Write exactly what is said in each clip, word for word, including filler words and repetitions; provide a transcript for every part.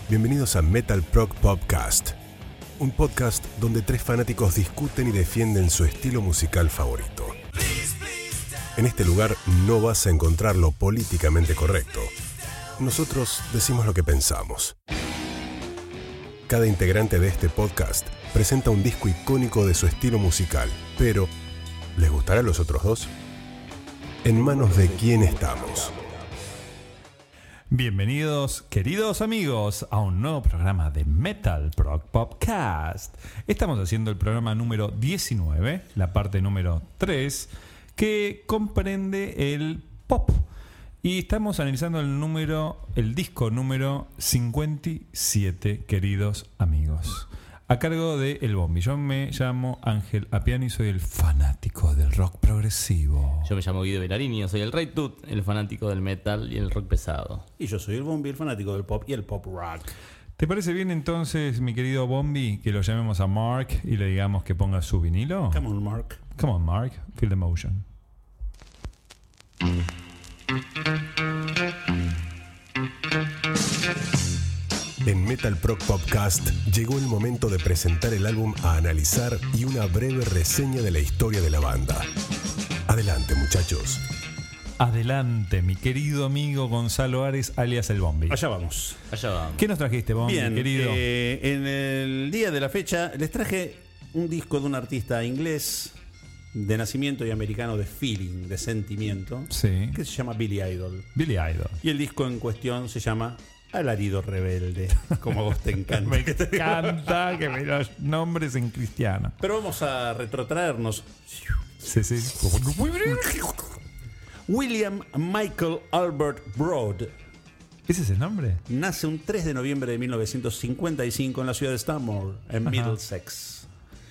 Bienvenidos a Metal Prog Podcast, un podcast donde tres fanáticos discuten y defienden su estilo musical favorito. En este lugar no vas a encontrar lo políticamente correcto. Nosotros decimos lo que pensamos. Cada integrante de este podcast presenta un disco icónico de su estilo musical, pero ¿les gustará a los otros dos? ¿En manos de quién estamos? Bienvenidos, queridos amigos, a un nuevo programa de Metal Prog Podcast. Estamos haciendo el programa número diecinueve, la parte número tres, que comprende el pop. Y estamos analizando el número, el disco número cincuenta y siete, queridos amigos. A cargo de El Bombi. Yo me llamo Ángel Apiani y soy el fanático del rock progresivo. Yo me llamo Guido Villarini, yo soy el Rey Tut, el fanático del metal y el rock pesado. Y yo soy el Bombi, el fanático del pop y el pop rock. ¿Te parece bien entonces, mi querido Bombi, que lo llamemos a Mark y le digamos que ponga su vinilo? Come on, Mark. Come on, Mark. Feel the motion. En Metal Prog Podcast llegó el momento de presentar el álbum a analizar y una breve reseña de la historia de la banda. Adelante, muchachos. Adelante, mi querido amigo Gonzalo Ares, alias El Bombi. Allá vamos. Allá vamos. ¿Qué nos trajiste, Bombi, Bien, querido? eh, en el día de la fecha les traje un disco de un artista inglés de nacimiento y americano de feeling, de sentimiento, Sí. que se llama Billy Idol. Billy Idol. Y el disco en cuestión se llama Alarido Rebelde, como a vos te encanta. Me encanta que me los nombres en cristiano. Pero vamos a retrotraernos. Sí, sí. William Michael Albert Broad ¿Ese es el nombre? nace un tres de noviembre de mil novecientos cincuenta y cinco en la ciudad de Stanmore, en Ajá. Middlesex.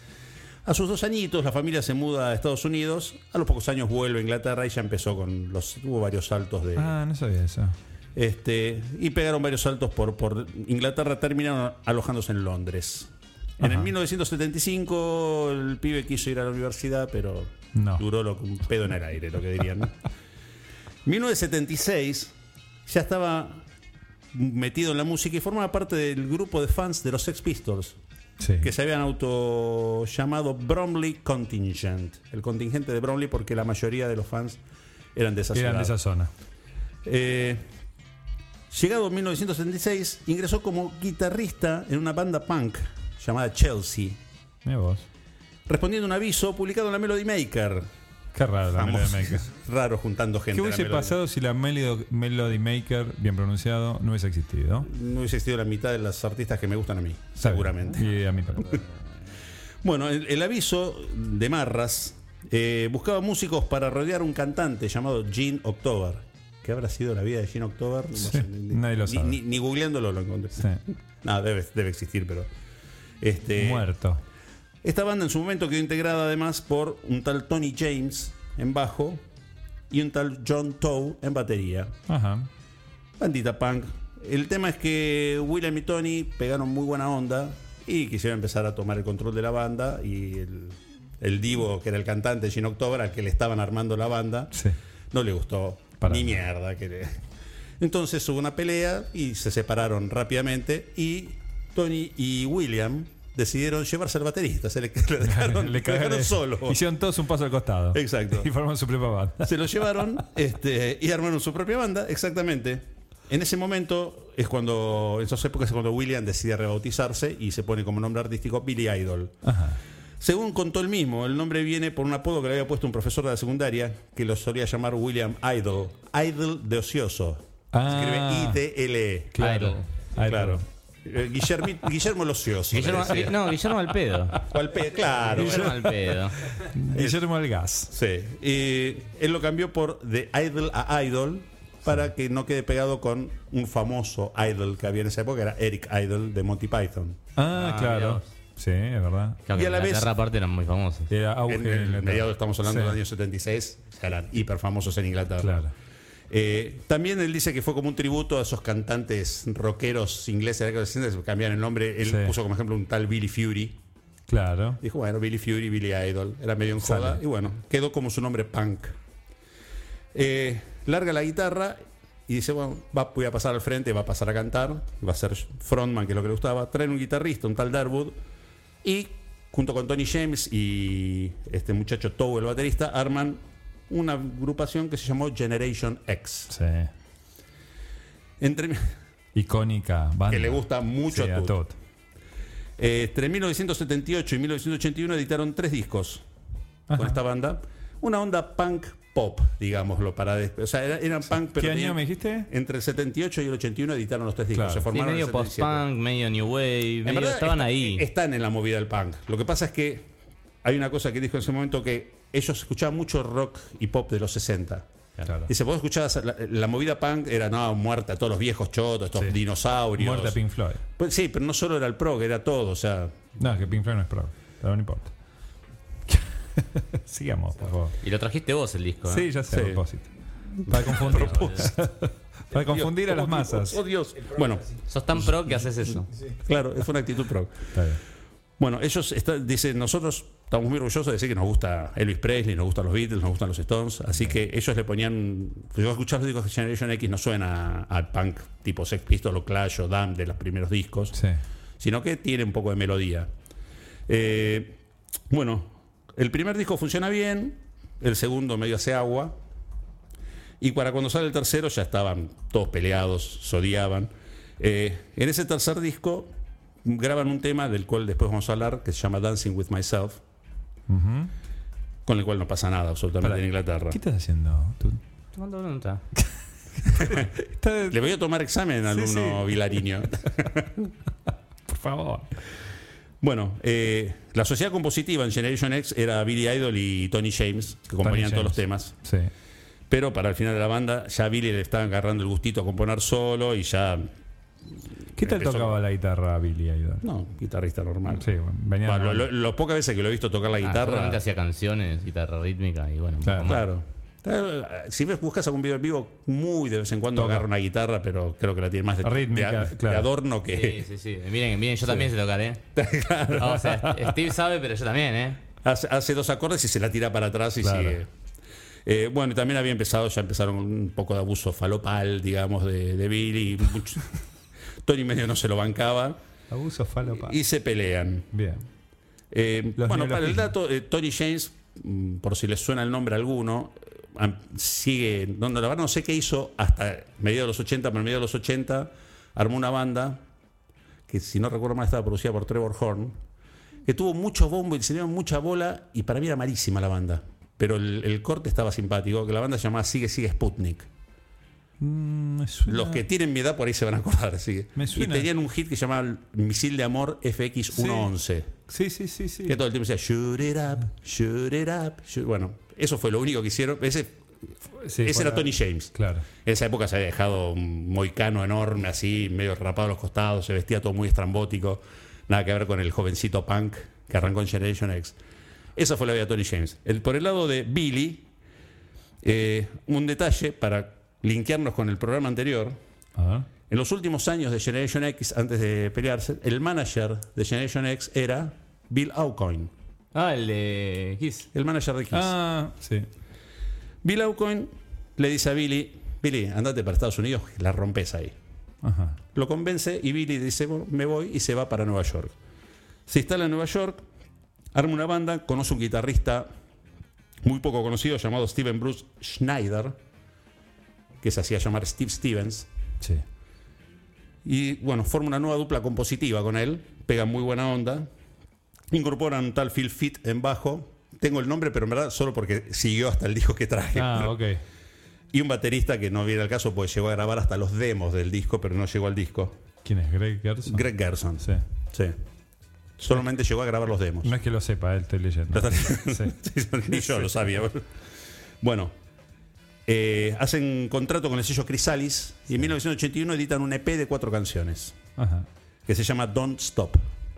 A sus dos añitos la familia se muda a Estados Unidos. A los pocos años vuelve a Inglaterra y ya empezó con los... Tuvo varios saltos de... Ah, no sabía eso. Este, y pegaron varios saltos por, por Inglaterra, terminaron alojándose en Londres. En Ajá. el mil novecientos setenta y cinco el pibe quiso ir a la universidad, pero No. duró lo, un pedo en el aire, lo que dirían, ¿no? mil novecientos setenta y seis ya estaba metido en la música y formaba parte del grupo de fans de los Sex Pistols, Sí. que se habían auto llamado Bromley Contingent, el contingente de Bromley, porque la mayoría de los fans eran de esa Eran ciudad. de esa zona. Eh, llegado en mil novecientos setenta y seis, ingresó como guitarrista en una banda punk llamada Chelsea, Mira vos. respondiendo a un aviso publicado en la Melody Maker. Qué raro la Famoso. Melody Maker. Raro juntando gente. ¿Qué en la hubiese Melody pasado si la Melody, Melody Maker, bien pronunciado, no hubiese existido? Maker. No hubiese existido la mitad de las artistas que me gustan a mí, Está bien. seguramente. Y a mí también. Bueno, el, el aviso de Marras eh, buscaba músicos para rodear un cantante llamado Gene October. ¿Qué habrá sido la vida de Gene October? No Sí, sé, ni, nadie lo ni- sabe. Ni, ni googleándolo lo encontré. Sí. No, debe, debe existir, pero... Este, Muerto. Esta banda en su momento quedó integrada además por un tal Tony James en bajo y un tal John Towe en batería. Ajá. Bandita punk. El tema es que William y Tony pegaron muy buena onda y quisieron empezar a tomar el control de la banda, y el, el divo, que era el cantante Gene October, al que le estaban armando la banda, Sí. no le gustó Para ni nada. mierda. Que le... Entonces hubo una pelea y se separaron rápidamente, y Tony y William decidieron llevarse al baterista. Se le, le dejaron, le cagaron- dejaron solo. Hicieron todos un paso al costado. Exacto. Y formaron su propia banda. Se lo llevaron este, y armaron su propia banda, exactamente. En ese momento es cuando, en esas épocas es cuando William decide rebautizarse y se pone como nombre artístico Billy Idol. Ajá. Según contó él mismo, el nombre viene por un apodo que le había puesto un profesor de la secundaria, que lo solía llamar William Idol. Idol de ocioso. Ah. Se escribe I D L E. Claro. Idol. Idol. Claro. Eh, Guillermo, Guillermo el ocioso. le Guillermo, decía. no, Guillermo al pedo. O al pe- claro. Guillermo al pedo. Guillermo el Gas. Sí, y él lo cambió por de Idol a Idol para que no quede pegado con un famoso idol que había en esa época, era Eric Idle de Monty Python. Ah, Ah, claro. mirá vos. Sí, es verdad. Claro, Y que a la en vez- Inglaterra aparte eran muy famosos. Era auge En, en en Inglaterra. mediados, estamos hablando Sí. del año setenta y seis, ya eran hiper famosos en Inglaterra. Claro. Eh, también él dice que fue como un tributo a esos cantantes rockeros ingleses de la década de los sesenta, que cambiaron el nombre. Él Sí. puso como ejemplo un tal Billy Fury. Claro. Dijo, bueno, Billy Fury, Billy Idol. Era medio en joda. Sale. Y bueno, quedó como su nombre punk. Eh, larga la guitarra y dice, bueno, va, voy a pasar al frente, va a pasar a cantar, va a ser frontman, que es lo que le gustaba. Traen un guitarrista, un tal Darwood, y junto con Tony James y este muchacho Towe, el baterista, arman una agrupación que se llamó Generation X. Sí. Entre, Icónica banda. que le gusta mucho Sí, a a Todd. Todd. Eh, entre mil novecientos setenta y ocho y mil novecientos ochenta y uno editaron tres discos Ajá. con esta banda. Una onda punk pop, digámoslo, para después. O sea, era- eran punk, pero ¿Qué año tenían- me dijiste? entre el setenta y ocho y el ochenta y uno editaron los tres discos. Claro. Se Sí, formaron en medio el setenta y siete. post-punk, medio new wave, En medio, verdad, estaban está- ahí. Están en la movida del punk. Lo que pasa es que hay una cosa que dijo en ese momento, que ellos escuchaban mucho rock y pop de los sesenta. Claro. Dice, vos escuchabas, la, la movida punk era, no, muerta a todos los viejos chotos, estos Sí. dinosaurios. Muerte a Pink Floyd. Pues sí, pero no solo era el prog, era todo, o sea... No, es que Pink Floyd no es pro. Pero no importa. Sigamos, por favor. Y lo trajiste vos el disco, ¿eh? Sí, ya sé, Sí. a propósito. Para confundir. Para confundir a las Oh, masas. Oh, Dios. Bueno, Sos tan pro que haces eso. claro, es una actitud prog. Está bien. Bueno, ellos está- dicen, nosotros estamos muy orgullosos de decir que nos gusta Elvis Presley, nos gustan los Beatles, nos gustan los Stones, así que ellos le ponían, si vos escuchás los discos de Generation X, no suena al punk tipo Sex Pistols o Clash o Damned de los primeros discos, Sí. sino que tiene un poco de melodía. Eh, bueno, el primer disco funciona bien, el segundo medio hace agua, y para cuando sale el tercero ya estaban todos peleados, se odiaban. Eh, en ese tercer disco graban un tema del cual después vamos a hablar, que se llama Dancing with Myself, Ujú. con el cual no pasa nada absolutamente Pará, en Inglaterra. ¿Qué estás haciendo? ¿Tú? Te mando pregunta. Está- Le voy a tomar examen al Sí, alumno sí. Vilariño. Por favor. Bueno, eh, la sociedad compositiva en Generation X era Billy Idol y Tony James, que componían todos los James. temas. Sí. Pero para el final de la banda, ya Billy le estaba agarrando el gustito a componer solo y ya. ¿Qué tal Empezó- tocaba la guitarra Billy Idol? No, guitarrista normal. Sí, bueno, venía Bueno, de- lo, lo pocas veces que lo he visto tocar la Ah, guitarra. seguramente hacía canciones, guitarra rítmica y bueno. un Claro. poco más. Claro. Eh, Si ves, buscas algún video en vivo, muy de vez en cuando Toca. agarra una guitarra, pero creo que la tiene más de, Rítmica, de- de claro. adorno que. Sí, sí, sí. Miren, miren, yo también sé tocar, ¿eh? No, o sea, Steve sabe, pero yo también, ¿eh? Hace, hace dos acordes y se la tira para atrás y Claro. sigue. Eh, bueno, y también había empezado, ya empezaron con un poco de abuso falopal, digamos, de, de Billy. y mucho- Tony medio no se lo bancaba Abuso falopa. y se pelean. Bien. Eh, Los bueno, para el neologismos. dato, eh, Tony James, mm, por si les suena el nombre a alguno, eh, am- sigue, no, no, la verdad no sé qué hizo hasta mediados de los ochenta, pero en mediados de los ochenta armó una banda que, si no recuerdo mal, estaba producida por Trevor Horn, que tuvo mucho bombo y se le dieron mucha bola, y para mí era malísima la banda. Pero el, el corte estaba simpático, que la banda se llamaba Sigue Sigue Sputnik. Mm, me suena- Los que tienen mi edad por ahí se van a acordar. Sigue. Me Y suena. tenían un hit que se llamaba Misil de Amor F X ciento once. Sí, sí, sí, sí. Que todo el tiempo decía, shoot it up, shoot it up. shoot-". Bueno, eso fue lo único que hicieron. Ese, Sí, ese fue era la- Tony James. Claro. En esa época se había dejado un moicano enorme, así, medio rapado a los costados, se vestía todo muy estrambótico. Nada que ver con el jovencito punk que arrancó en Generation X. Esa fue la vida de Tony James. El, por el lado de Billy, eh, un detalle para linkearnos con el programa anterior. A ver. En los últimos años de Generation X, antes de pelearse, el manager de Generation X era Bill Aucoin, Ah, el de Kiss. el manager de Kiss. Ah, sí. Bill Aucoin le dice a Billy, Billy, andate para Estados Unidos, la rompes ahí. Ajá. Lo convence y Billy dice, bueno, me voy, y se va para Nueva York. Se instala en Nueva York, arma una banda, conoce un guitarrista muy poco conocido llamado Steven Bruce Schneider, que se hacía llamar Steve Stevens. Sí. Y bueno, forma una nueva dupla compositiva con él, pegan muy buena onda, incorporan un tal Phil Fitt en bajo, tengo el nombre pero en verdad solo porque siguió hasta el disco que traje. Ah, ok. Y un baterista que no viene al caso porque llegó a grabar hasta los demos del disco, pero no llegó al disco. ¿Quién es? Greg Gerson. Greg Gerson. Sí. Sí. Solamente llegó a grabar los demos. No es que lo sepa, eh, estoy leyendo. Sí. Ni yo lo sabía. Bueno, eh, hacen contrato con el sello Chrysalis y en mil novecientos ochenta y uno editan un E P de cuatro canciones Ajá. que se llama Don't Stop.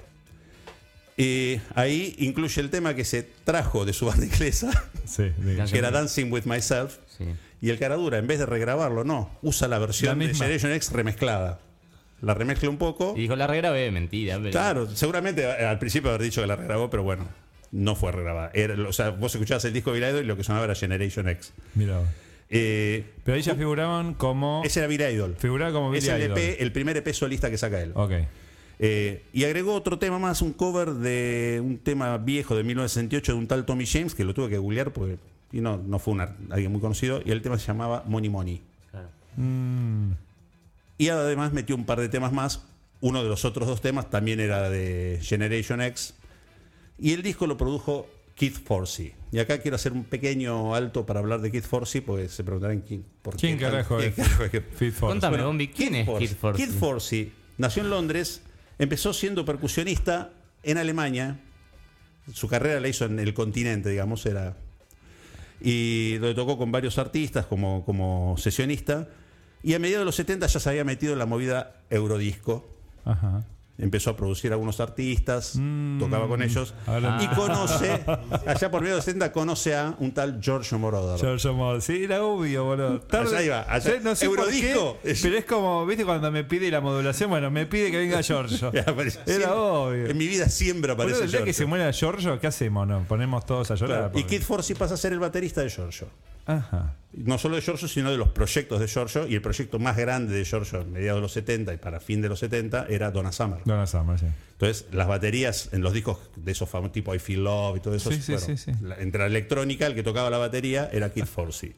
Y ahí incluye el tema que se trajo de su banda inglesa, Sí, diga. que era Dancing with Myself. Sí. Y el caradura, en vez de regrabarlo, no, usa la versión La de misma. Generation X remezclada. La remezcla un poco. Y dijo, la regrabé, mentira. Pero... Claro, seguramente eh, al principio haber dicho que la regrabó, pero bueno, no fue regrabada. Era, o sea, vos escuchabas el disco de Billy Idol y lo que sonaba era Generation X. Mira. vos. Eh, Pero ahí ya figuraban como. ese era Billy Idol. Figuraba como Billy Es el, Idol. E P, el primer E P solista que saca él. Ok. Eh, y agregó otro tema más, un cover de un tema viejo de mil novecientos sesenta y ocho de un tal Tommy James, que lo tuve que googlear porque y no, no fue una, alguien muy conocido, y el tema se llamaba Money Money. Claro. Mm, Y además metió un par de temas más. Uno de los otros dos temas también era de Generation X. Y el disco lo produjo Kid Forsey. Y acá quiero hacer un pequeño alto para hablar de Kid Forsey, porque se preguntarán quién, por ¿Quién qué, carajo quién es? carajo es Kid- Fit Force. Contame, Bueno, Bombi, ¿quién es Kid Forsey? Kid Forsey nació en Londres, empezó siendo percusionista en Alemania. Su carrera la hizo en el continente, digamos, era. Y lo tocó con varios artistas como, como sesionista. Y a mediados de los setenta ya se había metido en la movida Eurodisco. Ajá. Empezó a producir a algunos artistas, Mm, tocaba con ellos. ahora- Y conoce, allá por mediados de los setenta, conoce a un tal Giorgio Moroder. George Moore. Sí, era obvio, boludo. Tarde- Allá iba, allá. Yo no sé Eurodisco. por qué, pero es como, ¿viste cuando me pide la modulación? Bueno, me pide que venga Giorgio. Apareció Era siempre- obvio. En mi vida siempre aparece Boludo, el día que Giorgio. se muera Giorgio, ¿qué hacemos? ¿No? Ponemos todos a llorar. Claro, Y porque- Kid Forsey pasa a ser el baterista de Giorgio. Ajá. No solo de Giorgio, sino de los proyectos de Giorgio. Y el proyecto más grande de Giorgio, en mediados de los setenta y para fin de los setenta, era Donna Summer. Donna Summer, sí. Entonces, las baterías en los discos de esos famosos tipo I Feel Love y todo eso, Sí, sí, bueno, sí, sí. la- entre la electrónica, el que tocaba la batería era Kid Forsey.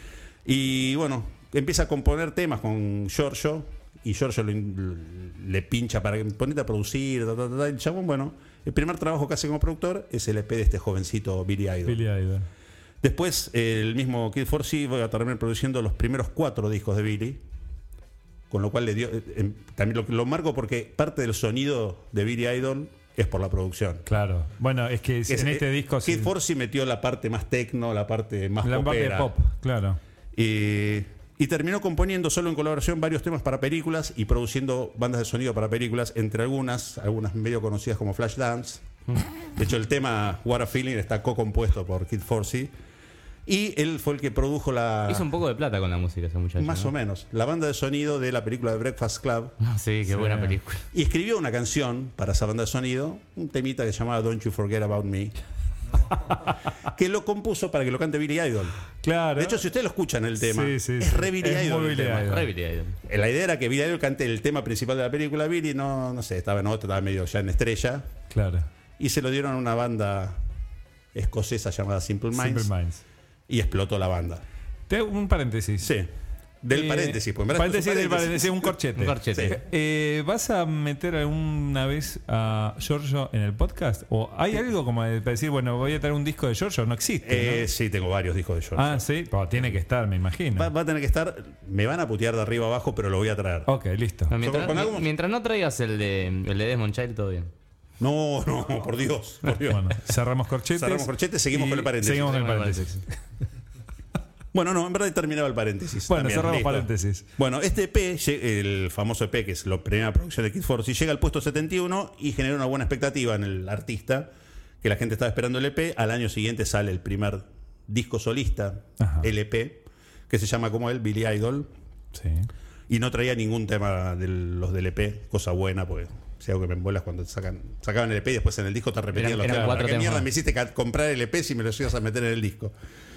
Y bueno, empieza a componer temas con Giorgio, y Giorgio lo in- le pincha para que ponete a producir, ta, ta, ta, ta, y el chabón, bueno, el primer trabajo que hace como productor es el E P de este jovencito Billy Idol. Billy Idol. Después, el mismo Kid Forsey va a terminar produciendo los primeros cuatro discos de Billy, con lo cual le dio. eh, em, también lo, lo marco porque parte del sonido de Billy Idol es por la producción. Claro. Bueno, es que Es- en este eh, disco. Kid sí, Forsey metió la parte más techno, la parte más la parte de popera. pop, claro. Y, y terminó componiendo solo en colaboración varios temas para películas y produciendo bandas de sonido para películas, entre algunas, algunas medio conocidas como Flashdance. De hecho, el tema What a Feeling está co-compuesto por Kid Forsey. Y él fue el que produjo la. Hizo un poco de plata con la música ese muchacho. Más ¿no? o menos. La banda de sonido de la película de Breakfast Club. Ah, sí, qué Sí. buena película. Y escribió una canción para esa banda de sonido, un temita que se llamaba Don't You Forget About Me, que lo compuso para que lo cante Billy Idol. Claro. De hecho, si ustedes lo escuchan el tema, Sí, sí, es sí. re Billy Es Idol. muy el Billy tema. Idol. Re Billy Idol. La idea era que Billy Idol cante el tema principal de la película. Billy no, no sé, estaba en otra, estaba medio ya en estrella. Claro. Y se lo dieron a una banda escocesa llamada Simple Minds. Simple Minds. Y explotó la banda. Te hago un paréntesis. Sí. Del Eh, paréntesis, pues en verdad paréntesis es un del paréntesis, un corchete. Un corchete. Sí. Eh, ¿Vas a meter alguna vez a Giorgio en el podcast? ¿O hay algo como de decir, bueno, voy a traer un disco de Giorgio? No existe. Eh, sí, tengo varios discos de ¿no? George. Ah, sí. Pero tiene que estar, me imagino. Va, va a tener que estar. Me van a putear de arriba abajo, pero lo voy a traer. Ok, listo. No, mientras, con algo- mientras no traigas el de, el de Desmond Child, todo bien. No, no, por Dios. Por Dios. Bueno, cerramos corchetes. Cerramos corchetes, seguimos y con el paréntesis. Seguimos con el Seguimos con el paréntesis. Bueno, no, en verdad terminaba el paréntesis. Bueno, también, cerramos listo. paréntesis. Bueno, este E P, lle- el famoso E P, que es la primera producción de Kid Forsey, llega al puesto setenta y uno y genera una buena expectativa en el artista, que la gente estaba esperando el E P. Al año siguiente sale el primer disco solista, Ajá. L P, que se llama como él, Billy Idol, Sí. y no traía ningún tema de los del E P, cosa buena, porque si algo que me embolas cuando te sacan, sacaban el E P y después en el disco te repetían Eran- los eran temas. cuatro ¿Para qué mierda temas. me hiciste ca- comprar el E P si me los ibas a meter en el disco?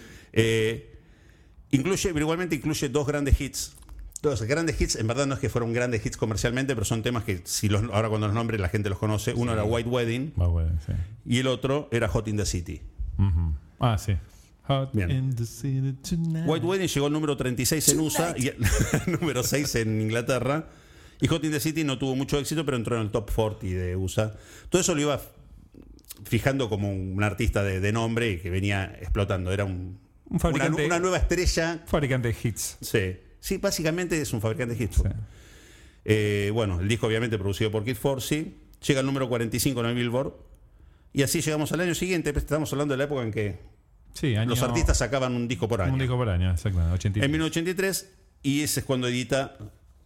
Eh, incluye, pero igualmente incluye dos grandes hits. Dos grandes hits, en verdad no es que fueron grandes hits comercialmente, pero son temas que si los, ahora cuando los nombres la gente los conoce. Uno era White Wedding Va bueno, sí. y el otro era Hot in the City. Ujú. Ah, sí. Hot Bien. in the city tonight. White Wedding llegó al número treinta y seis en U S A y número seis en Inglaterra. Y Hot in the City no tuvo mucho éxito, pero entró en el top cuarenta de U S A. Todo eso lo iba fijando como un artista de, de nombre y que venía explotando. Era un, Un fabricante- una, una nueva estrella. Fabricante de hits. Sí. Sí, básicamente es un fabricante de hits. Sí. Eh, bueno, el disco obviamente producido por Kid Forsey. Llega al número cuarenta y cinco en el Billboard. Y así llegamos al año siguiente. Estamos hablando de la época en que Sí, año, los artistas sacaban un disco por año. Un disco por año, exactamente. ochenta y tres. En mil novecientos ochenta y tres, y ese es cuando edita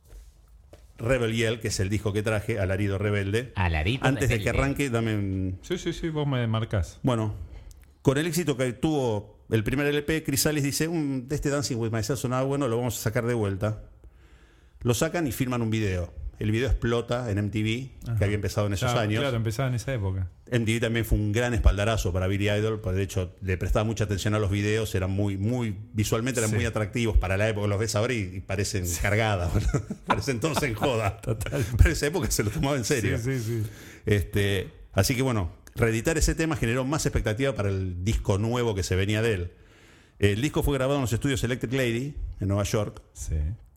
Rebel Yell, que es el disco que traje, Alarido Rebelde. Alarito Antes de Rebelde. que arranque, dame un... Sí, sí, sí, vos me marcás. Bueno, con el éxito que tuvo el primer L P, Chrysalis dice, "Mm, de este Dancing With Myself sonaba bueno, lo vamos a sacar de vuelta". Lo sacan y firman un video. El video explota en M T V, Ajá. que había empezado en esos Claro, años. Claro, empezaba en esa época. M T V también fue un gran espaldarazo para Billy Idol, porque de hecho le prestaba mucha atención a los videos, eran muy, muy visualmente eran Sí. muy atractivos para la época, los ves ahora y, y parecen sí. cargadas, parecen todos en joda. Total. Pero esa época se lo tomaba en serio. Sí, sí, sí. Este, así que bueno, reeditar ese tema generó más expectativa para el disco nuevo que se venía de él. El disco fue grabado en los estudios Electric Lady, en Nueva York. Sí.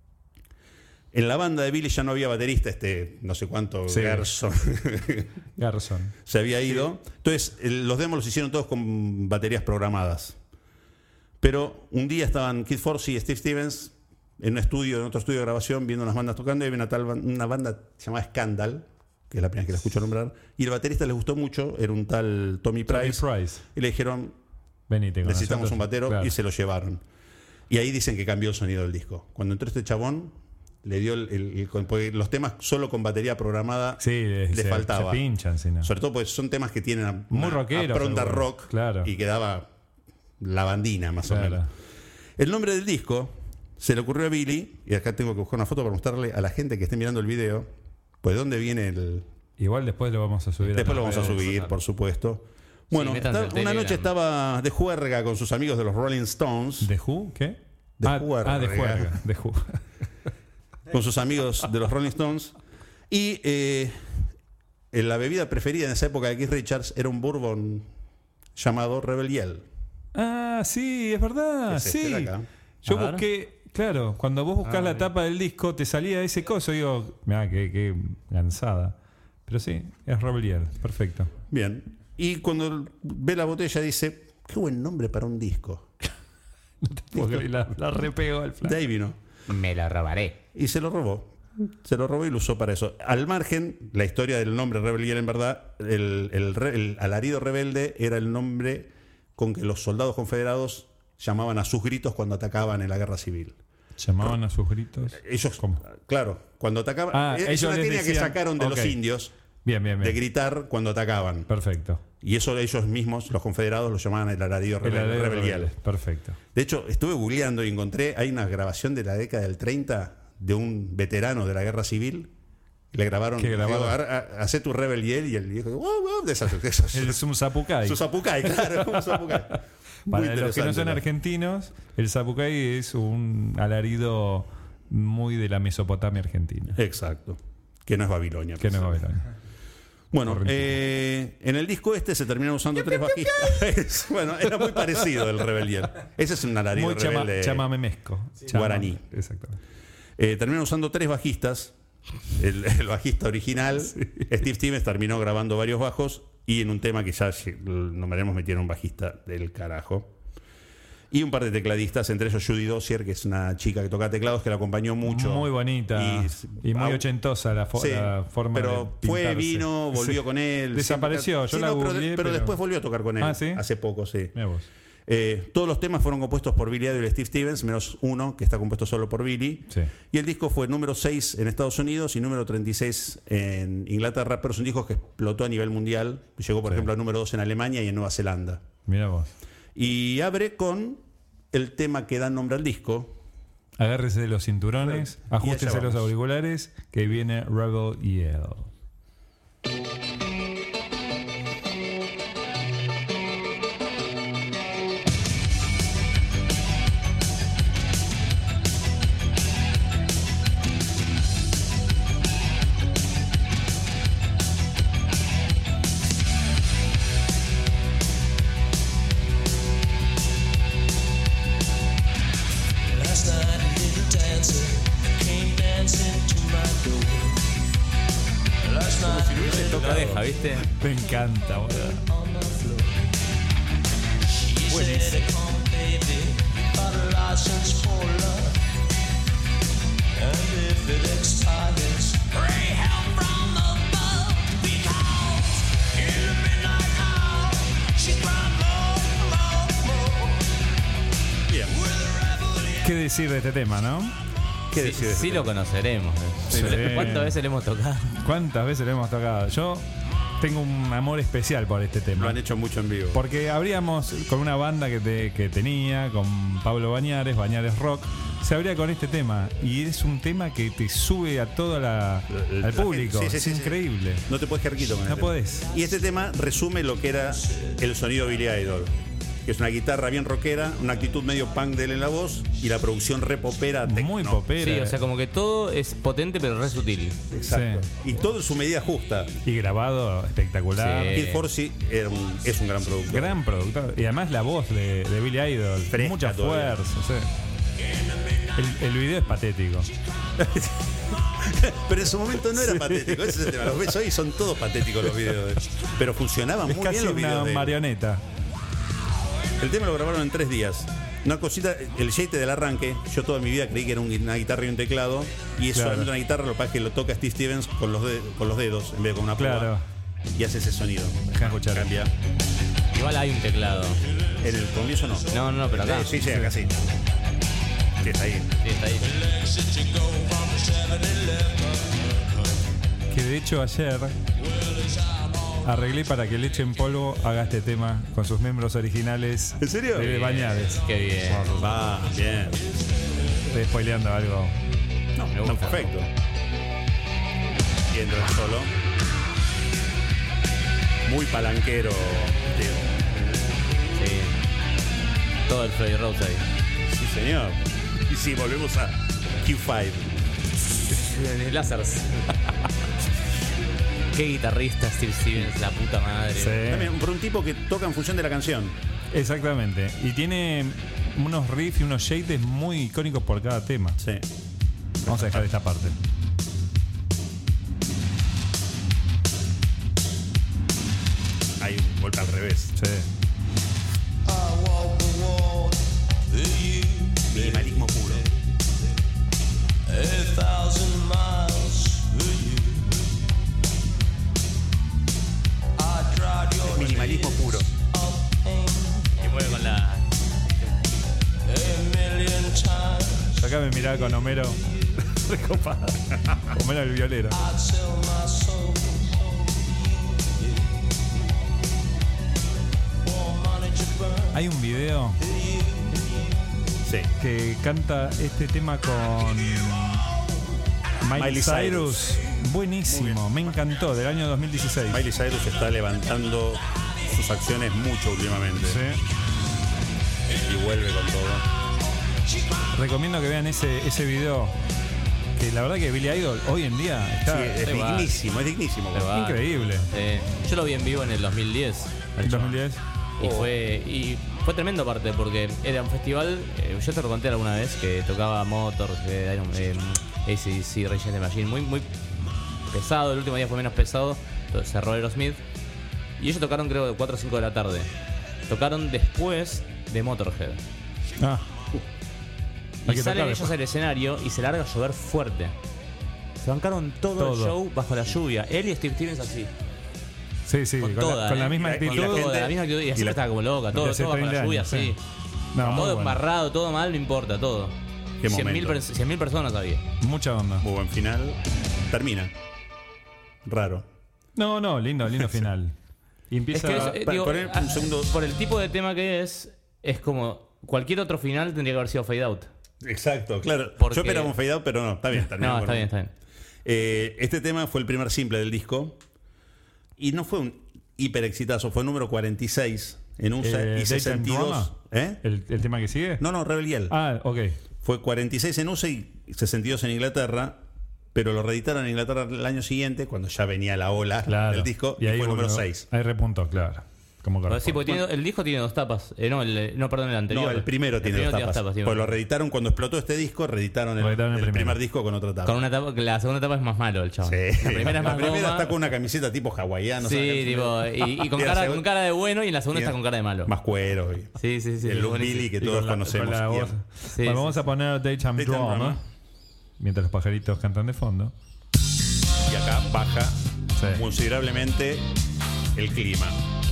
En la banda de Billy ya no había baterista, este no sé cuánto, Sí. Garson, Garson. se había ido. Entonces, el- los demos los hicieron todos con baterías programadas. Pero un día estaban Kid Forsey y Steve Stevens en un estudio, en otro estudio de grabación, viendo unas bandas tocando, y había una, tal, ban- una banda llamada Scandal, que es la primera vez que la escucho nombrar, y el baterista les gustó mucho, era un tal Tommy Price, Tommy Price. y le dijeron, Venite con necesitamos nosotros. un batero, Claro. y se lo llevaron. Y ahí dicen que cambió el sonido del disco. Cuando entró este chabón, le dio el, el- el- porque los temas solo con batería programada Sí, le, le se, faltaba. se pinchan, si no. Sobre todo porque son temas que tienen una Muy rockeros, pronta seguro. rock, Claro. y quedaba la bandina más o Claro. menos. El nombre del disco se le ocurrió a Billy, y acá tengo que buscar una foto para mostrarle a la gente que esté mirando el video, pues de dónde viene el... Igual después lo vamos a subir. Después a lo las vamos a redes. subir, por supuesto. Bueno, métanse está- al una Telegram. noche estaba de juerga con sus amigos de los Rolling Stones, ¿De Who? ¿Qué? De ah, juerga. ah, de juerga. De Who. con sus amigos de los Rolling Stones, y eh, la bebida preferida en esa época de Keith Richards era un bourbon llamado Rebel Yell. Ah, sí, es verdad. Es este Sí. de acá. Yo A ver. busqué, claro, cuando vos buscás Ah, la bien. tapa del disco, te salía ese coso. Digo, mira, qué, qué lanzada. Pero sí, es Rebelier. Perfecto. Bien. Y cuando ve la botella dice, qué buen nombre para un disco. Porque la, la repegó al De flan. ahí vino. Me la robaré. Y se lo robó. Se lo robó y lo usó para eso. Al margen, la historia del nombre Rebel Yell, en verdad, el, el, re- el alarido rebelde era el nombre con que los soldados confederados llamaban a sus gritos cuando atacaban en la guerra civil. Llamaban a sus gritos. Ellos, ¿Cómo? claro, cuando atacaban. Ah, es ellos una les técnica que decían- sacaron de ok. los indios Bien, bien, de bien. gritar cuando atacaban. Perfecto. Y eso ellos mismos, los confederados, lo llamaban el alarido El rebelde. alarido Rebel rebelde. Yell. Perfecto. De hecho, estuve googleando y encontré, hay una grabación de la década del treinta de un veterano de la guerra civil. Le grabaron, ¿Qué grabaron? digo, "Ar- a- hacé tu Rebel Yell", y el viejo, wow, wow, de esas, de esas- El es un zapucay. su zapucay, claro, un zapucay. Muy Para los que no interesante, son ¿no? argentinos, el zapucay es un alarido muy de la Mesopotamia argentina. Exacto. Que no es Babilonia. Que no es Babilonia. Bueno, Correcto. eh, en el disco este se terminaron usando tres bajistas. Bueno, era muy parecido el Rebel Yell. Ese es un alarido Muy chama, rebelde chamamemesco. Chama- guaraní. Exactamente. Eh, terminaron usando tres bajistas. El, el bajista original, Steve Stevens, terminó grabando varios bajos, y en un tema que ya nombraremos metieron un bajista del carajo. Y un par de tecladistas, entre ellos Judy Dozier, que es una chica que toca teclados, que la acompañó mucho. Muy bonita. Y, Y, muy ah, ochentosa la, fo- sí, la forma pero de fue, pintarse. vino, volvió Sí. con él. Desapareció, yo siempre- la sí, no, pero, googleé, pero pero- después volvió a tocar con él. Ah, ¿sí? Hace poco, sí. Mirá vos. Eh, todos los temas fueron compuestos por Billy Idol y Steve Stevens, menos uno que está compuesto solo por Billy. Sí. Y el disco fue número seis en Estados Unidos y número treinta y seis en Inglaterra, pero es un disco que explotó a nivel mundial. Llegó, por Sí. ejemplo, al número dos en Alemania y en Nueva Zelanda. Mira vos. Y abre con el tema que da nombre al disco. Agárrese de los cinturones, Y ajustense allá los vamos. auriculares, que viene Rebel Yell. Last night a little dancer came dancing to my door. Last night Lo deja, ¿viste? Me encanta, boludo. on the floor. She said, "Come, baby, got a license for love, and if it expires, pray help from above, because in the midnight hour she cried more, more, more." Bien. ¿Qué decir de este tema, no? ¿Qué Sí, decir de sí este lo tema? conoceremos. Sí. ¿Cuántas veces le hemos tocado? ¿Cuántas veces lo hemos tocado? Yo tengo un amor especial por este tema. Lo han hecho mucho en vivo. Porque abríamos con una banda que, te- que tenía, con Pablo Bañares, Bañares Rock, se abría con este tema. Y es un tema que te sube a todo la, El- al la público. gente- sí, sí, es sí, sí. increíble. No te puedes quedar quieto con No este podés. tema. Y este tema resume lo que era el sonido Billy Idol. Que es una guitarra bien rockera, una actitud medio punk de él en la voz y la producción re popera, techno. Muy popera. Sí, o sea, como que todo es potente pero re sutil. Exacto. Sí. Y todo en su medida justa. Y grabado espectacular. Sí. Kid Forsey era un- es un gran productor. Gran productor. Y además la voz de, de Billy Idol. Fresca Mucha todavía. fuerza. sí. El, el video es patético. Pero en su momento no era patético. Ese es el tema. Los ves hoy y son todos patéticos los videos. de él. Pero funcionaban Es muy casi bien los videos una de él. marioneta. El tema lo grabaron en tres días. Una cosita, el jete del arranque, yo toda mi vida creí que era un- una guitarra y un teclado, y es Claro. solamente una guitarra, lo que pasa es que lo toca Steve Stevens con los, de- con los dedos en vez de con una púa, Claro. y hace ese sonido. Deja escuchar. Cambia. Igual hay un teclado. En el comienzo no. No, no, pero acá. Sí, sí, acá sí. Sí, está ahí. Sí, está ahí. Que de hecho ayer arreglé para que Leche en Polvo haga este tema con sus miembros originales. ¿En serio? De Bañares. Qué bien. Va, bien. Estoy spoileando algo. No, Me no, gusta. perfecto. Y entra el solo. Muy palanquero. Tío. Sí. Todo el Freddy Rose ahí. Sí, señor. Y sí, volvemos a Q cinco. Lázers. Qué guitarrista Steve Stevens, la puta madre. Sí. También por un tipo que toca en función de la canción. Exactamente. Y tiene unos riffs y unos shades muy icónicos por cada tema. Sí. Vamos a dejar esta parte. Hay un golpe al revés. Sí. Minimalismo puro. Minimalismo puro. Y mueve con la. Yo acá me miraba con Homero. Recopado. Homero el violero. Hay un video Sí. que canta este tema con Miley, Miley Cyrus. Buenísimo, me encantó, del año dos mil dieciséis. Miley Cyrus está levantando sus acciones mucho últimamente. Sí. Y vuelve con todo. Recomiendo que vean ese, ese video. Que la verdad que Billy Idol hoy en día está Sí, es Ahí va. dignísimo, es dignísimo. Ahí va. increíble. Eh, yo lo vi en vivo en el dos mil diez. al ¿En chabón. dos mil diez? Y fue y fue tremendo aparte porque era un festival, eh, yo te lo conté alguna vez, que tocaba Motors, eh, Iron- eh, A C D C, Rage Against the Machine, muy, muy pesado, el último día fue menos pesado, pero cerró Aerosmith. Y ellos tocaron creo de cuatro o cinco de la tarde. Tocaron después de Motorhead. Ah. Hay Y que salen tocar ellos después. al escenario y se larga a llover fuerte. Se bancaron todo, Todo. el show bajo la lluvia. Él y Steve Stevens así. Sí, sí, Con con, toda, la, con eh. la misma Y la- y actitud. la Toda, gente- la misma actitud. Y así y la- estaba como loca. Todo, hace todo bajo la treinta lluvia, años, sí. sí. No, muy Todo bueno. embarrado, todo mal, no importa, todo. Qué cien mil momento. per- personas había. Mucha onda. Muy buen final. Termina. Raro. No, no, lindo, lindo final. Y Es empieza. que es, eh, Pa- digo, poner un ah, segundo. por el tipo de tema que es, es como cualquier otro final tendría que haber sido fade out. Exacto, claro. Porque- Yo esperaba un fade out, pero no, está bien. terminó No, con está un- bien, está bien. Eh, este tema fue el primer simple del disco. Y no fue un hiper exitazo, fue el número cuarenta y seis en U S A Eh, y Daytime sesenta y dos. Drama. ¿Eh? ¿El, el tema que sigue? No, no, Rebel Yell. Ah, ok. Fue cuarenta y seis en U S A y sesenta y dos en Inglaterra. Pero lo reeditaron en Inglaterra el año siguiente, cuando ya venía la ola Claro. del disco. Y, ahí fue el número volvió- seis. Ahí repuntó, claro. Como Pero sí, corresponde. porque tiene- el disco tiene dos tapas. Eh, no, el, no, perdón, el anterior. No, el primero tiene primero dos tapas. tiene Pues lo reeditaron cuando explotó este disco, reeditaron el, Reeditaron el el primero. primer disco con otra tapa. Con una tapa, que la segunda tapa es más malo el chabón. Sí. La primera es más La primera goma. está con una camiseta tipo hawaiana. Sí, ¿sabes? tipo, y, y con, Y la cara, segunda- con cara de bueno y en la segunda y- está con cara de malo. Más cuero. y- Sí, sí, sí. el es look buenísimo. Billy que Y todos con la- conocemos. con la Y- voz. Sí, Bueno, sí, vamos sí. a poner Daytime Daytime Drama. Drama. Mientras los pajaritos cantan de fondo. Y acá baja Sí. considerablemente el clima.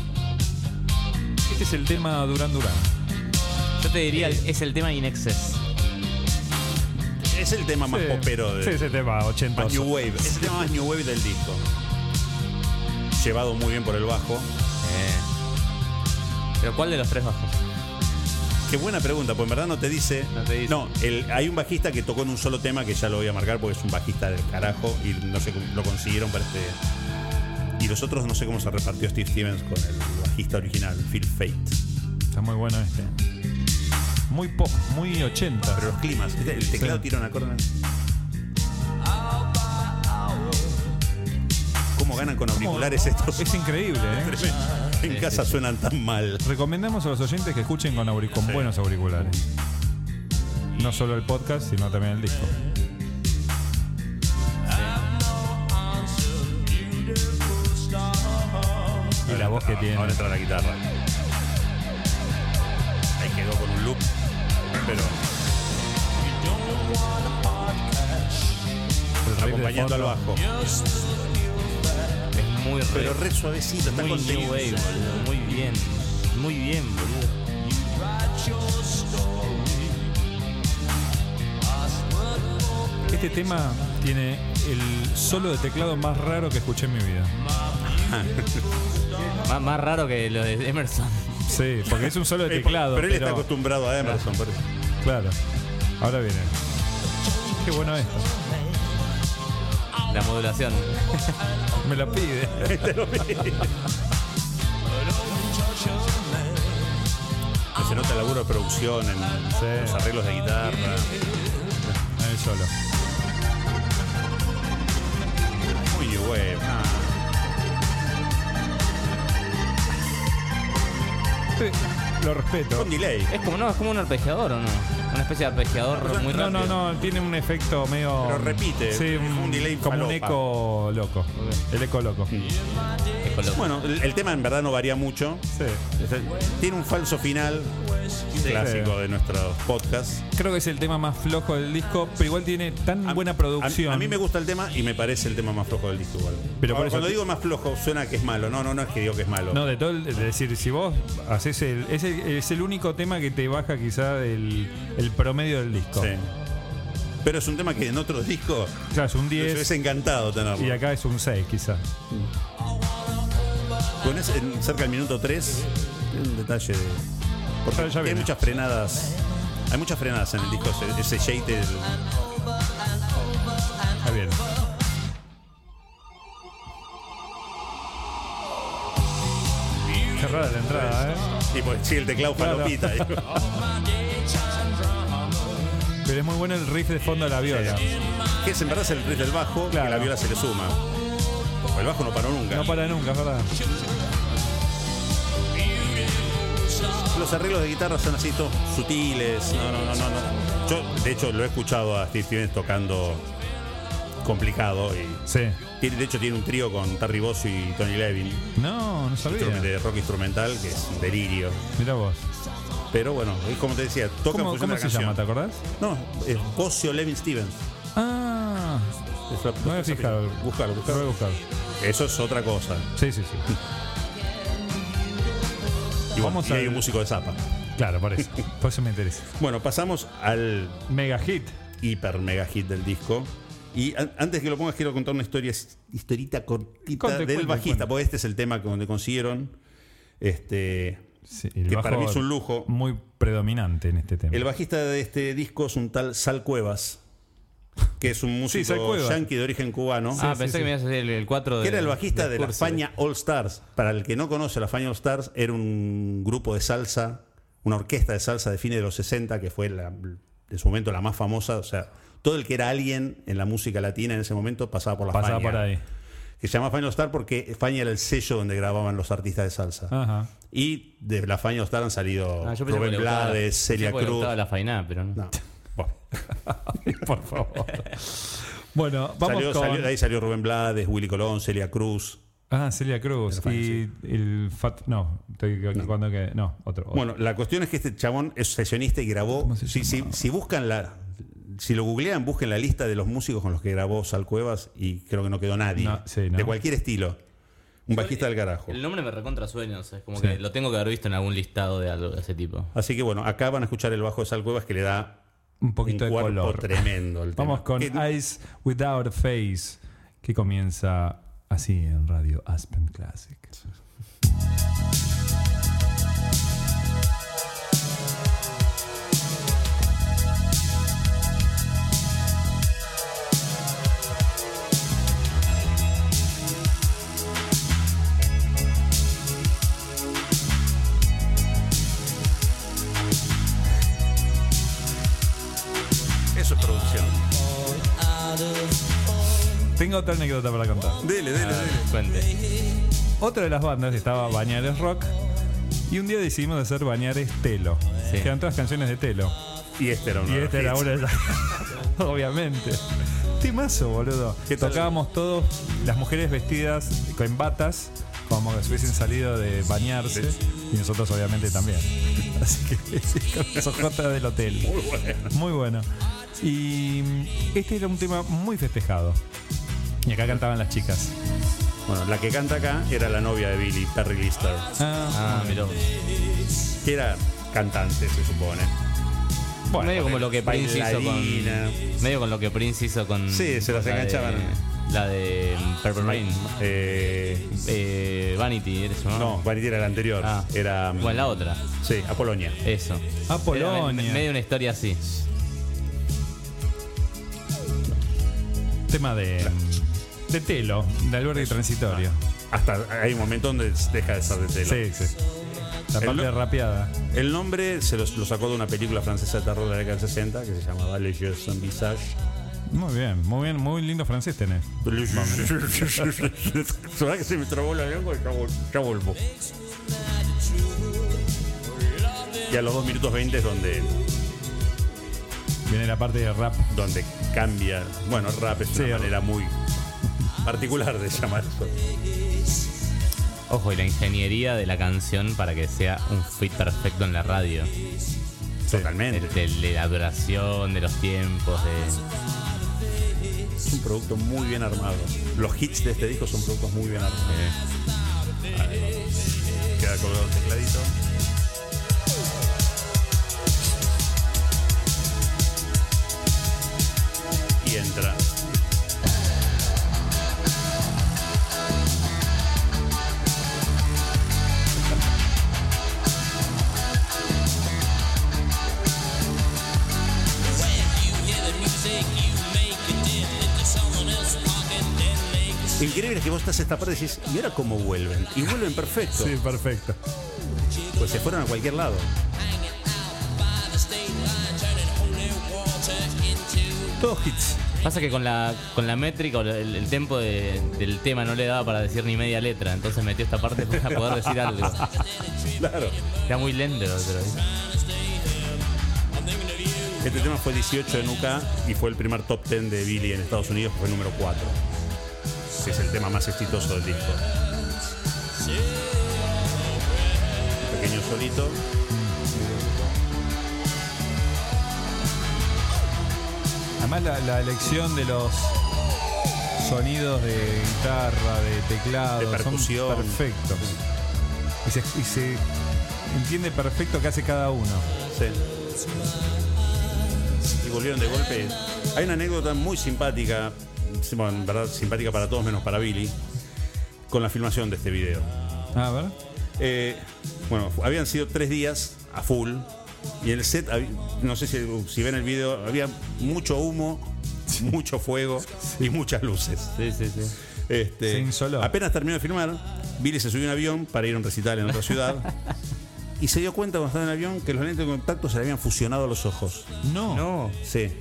Este es el tema Duran Duran. Yo te diría, es el tema In Excess. Es el tema más Sí. popero de Sí, ese tema ochenta. más New Wave. Es el tema más New Wave del disco. llevado muy bien por el bajo. Eh. ¿Pero cuál de los tres bajos? Qué buena pregunta, pues en verdad no te dice. No te dice. No, el, hay un bajista que tocó en un solo tema que ya lo voy a marcar porque es un bajista del carajo y no sé cómo lo consiguieron para este. Y los otros no sé cómo se repartió Steve Stevens con el bajista original, Phil Fate. Está muy bueno este. Muy pop, muy ochenta. Pero los climas, ¿viste? El teclado Sí. tira una corona. ¿Cómo ganan con auriculares estos? Es increíble, ¿eh? En Sí, casa sí, suenan tan mal. Recomendamos a los oyentes que escuchen con, auric- con Sí. buenos auriculares. No solo el podcast, sino también el disco. Y la voz que tiene. Ahora entra la guitarra. Ahí quedó con un loop. Pero El riff de acompañando al fondo. bajo. Es muy re, Pero re suavecito, está muy contenido. new wave, boludo. Muy bien. Muy bien, boludo. Este tema tiene el solo de teclado más raro que escuché en mi vida. Más, más raro que lo de Emerson. Sí, porque es un solo de Eh, teclado. pero él está pero- acostumbrado a Emerson, por eso. Claro. Ahora viene. Qué bueno esto. La modulación. Me la pide. Se nota el laburo de producción en Sí. los arreglos de guitarra. Ahí solo. Muy new wave. Ah. Sí, lo respeto. Con delay. Es como, no, es como un arpegiador, ¿o no? Una especie de arpegiador No, muy No, rápido. no, no, tiene un efecto medio. Pero repite, Sí, es un, un delay como un falopa. eco loco. El eco loco. Es color. Bueno, el, el tema en verdad no varía mucho. Sí. Tiene un falso final clásico de nuestros podcasts. Creo que es el tema más flojo del disco, pero igual tiene tan A- buena A, producción. a mí me gusta el tema y me parece el tema más flojo del disco igual. Pero por Ahora, eso- cuando digo más flojo suena que es malo. No, no, no es que digo que es malo. No, de todo, el- es decir, si vos haces el. Es el, es el único tema que te baja quizá el, el promedio del disco. Sí. Pero es un tema que en otros discos Claro, es un me diez hubiese encantado tenerlo. y acá es un seis quizá. Con ese- en- cerca del minuto tres, un detalle de. Porque Ya- ya hay viene. muchas frenadas. Hay muchas frenadas en el disco. Ese, ese shade del- Está bien. Qué rara la entrada, ¿eh? Y pues sí, el teclado Claro. falopita. digo. Pero es muy bueno el riff de fondo de la viola. Que es en verdad es el riff del bajo, Claro. que la viola se le suma. El bajo no paró nunca. No para nunca, es verdad. Los arreglos de guitarra son así todos sutiles. No, no, no, no, no. Yo, de hecho, lo he escuchado a Steve Stevens tocando complicado. Y Sí. tiene- de hecho, tiene un trío con Terry Bozzio y Tony Levin. No, no sabía. De rock instrumental, que es un delirio. Mira vos. Pero bueno, es como te decía, toca en ¿Cómo, función cómo de se la canción. llama? ¿Te acordás? No, es Bozzio Levin Stevens. Ah, Es la- no me he fijado. Búscalo, Lo voy a búscalo. buscar. Eso es otra cosa. Sí, sí, sí. Y, bueno, Vamos y hay al- un músico de Zappa. Claro, por eso. Por eso me interesa. Bueno, pasamos al Mega hit. hiper mega hit del disco. Y an- antes que lo pongas, quiero contar una historia, historita cortita Conte, del cuente, bajista, cuente. porque este es el tema donde consiguieron. Este, Sí, el que bajo para mí es un lujo. muy predominante en este tema. El bajista de este disco es un tal Sal Cuevas, que es un Sí, Sal músico Cuevas. yankee de origen cubano. ah, sí, pensé sí. que me ibas a decir el, el cuatro de. Que era el bajista de la Curse. Fania All Stars. Para el que no conoce la Fania All Stars, era un grupo de salsa, una orquesta de salsa de fines de los sesenta, que fue la, de su momento la más famosa. O sea, todo el que era alguien en la música latina en ese momento pasaba por la Pasaba Fania. por ahí. Que se llama Fania All Star porque Fania era el sello donde grababan los artistas de salsa. Ajá. Y de la Fania All Star han salido Ah, yo pensé que Rubén le gustaba la- Blades, Celia pensé que le Cruz. gustaba la fainá, pero no. No. Bueno, Por favor. Bueno, vamos salió, con. salió- de ahí salió Rubén Blades, Willy Colón, Celia Cruz. Ah, Celia Cruz. Era fan, Y el Fat. No, estoy aquí cuando que. No, otro. otro. Bueno, la cuestión es que este chabón es sesionista y grabó. ¿Cómo se Si, si, llamaba? si buscan la. Si lo googlean, busquen la lista de los músicos con los que grabó Sal Cuevas y creo que no quedó nadie. No, sí, ¿no? De cualquier estilo. Un bajista del carajo. El nombre me recontra sueño, o sea, es como Sí. que lo tengo que haber visto en algún listado de algo de ese tipo. Así que bueno, acá van a escuchar el bajo de Sal Cuevas que le da un poquito un de cuerpo color. tremendo. El Vamos tema. con Que- Eyes Without a Face, que comienza así. Así en Radio Aspen Classic. Eso es producción. Tengo otra anécdota para contar. Dele, dele, dele. Cuente. Otra de las bandas estaba Bañares Rock. Y un día decidimos hacer Bañares Telo. Sí. Que eran todas canciones de Telo. Y este era uno Y de los esta era hits. una de ellas. Obviamente. Timazo, boludo. ¿Qué tal? Tocábamos todos, las mujeres vestidas con batas, como que se hubiesen salido de bañarse. Y nosotros, obviamente, también. Así que con las ojotas del hotel. Muy bueno. Muy bueno. Y este era un tema muy festejado. Y acá cantaban las chicas. Bueno, la que canta acá era la novia de Billy, Perry Lister, Ah, mirá. que era cantante, se supone. Bueno, medio como lo que Prince hizo bailarina. con. Medio con lo que Prince hizo con. Sí, se las la de- enganchaban. La de Purple Rain. Eh, Eh, Vanity, ¿eres o no? no, Vanity era la anterior. Ah. Era. Bueno, la otra. Sí, Apolonia. Eso. Apolonia. Era me- medio una historia así. tema de, de Telo, de albergue transitorio. Hasta hay un momento donde deja de ser de Telo. Sí, sí. La El parte no- rapeada. El nombre se lo, lo sacó de una película francesa de terror de la década del sesenta que se llamaba Les Yeux sans Visage. Muy bien, muy bien, muy lindo francés tenés. ¿Sabes que se me trabó la lengua? Ya, vol- ya vuelvo. Y a los dos minutos veinte es donde, Viene la parte de rap. donde cambia. Bueno, rap es Sí, una rap. manera muy particular de llamar eso. Ojo, y la ingeniería de la canción para que sea un fit perfecto en la radio. Totalmente. De, de la duración, de los tiempos, de. Es un producto muy bien armado. Los hits de este disco son productos muy bien armados. eh, Queda colgado el tecladito. Y entra. Increíble es que vos estás esta parte y decís, ¿y ahora cómo vuelven? Y vuelven perfecto. Sí, perfecto. Pues se fueron a cualquier lado. Todos hits. Pasa que con la con la métrica o el, el tempo de- del tema no le daba para decir ni media letra, entonces metió esta parte para poder decir algo. Claro. Era muy lento el otro. Este tema fue dieciocho en U K y fue el primer top diez de Billy en Estados Unidos, que fue el número cuatro. Que es el tema más exitoso del disco. Un pequeño solito. Además la, la elección de los sonidos de guitarra, de teclado, De percusión. son perfectos. Y se, y se entiende perfecto qué hace cada uno. Sí. Y volvieron de golpe. Hay una anécdota muy simpática, bueno, en verdad simpática para todos menos para Billy, con la filmación de este video. A ver. Eh, bueno, habían sido tres días a full. Y en el set, hab- no sé si, si ven el video, había mucho humo, mucho fuego y muchas luces. Sí, sí, sí. Este, Se insoló. apenas terminó de filmar, Billy se subió a un avión para ir a un recital en otra ciudad. Y se dio cuenta cuando estaba en el avión que los lentes de contacto se le habían fusionado a los ojos. No. No. Sí.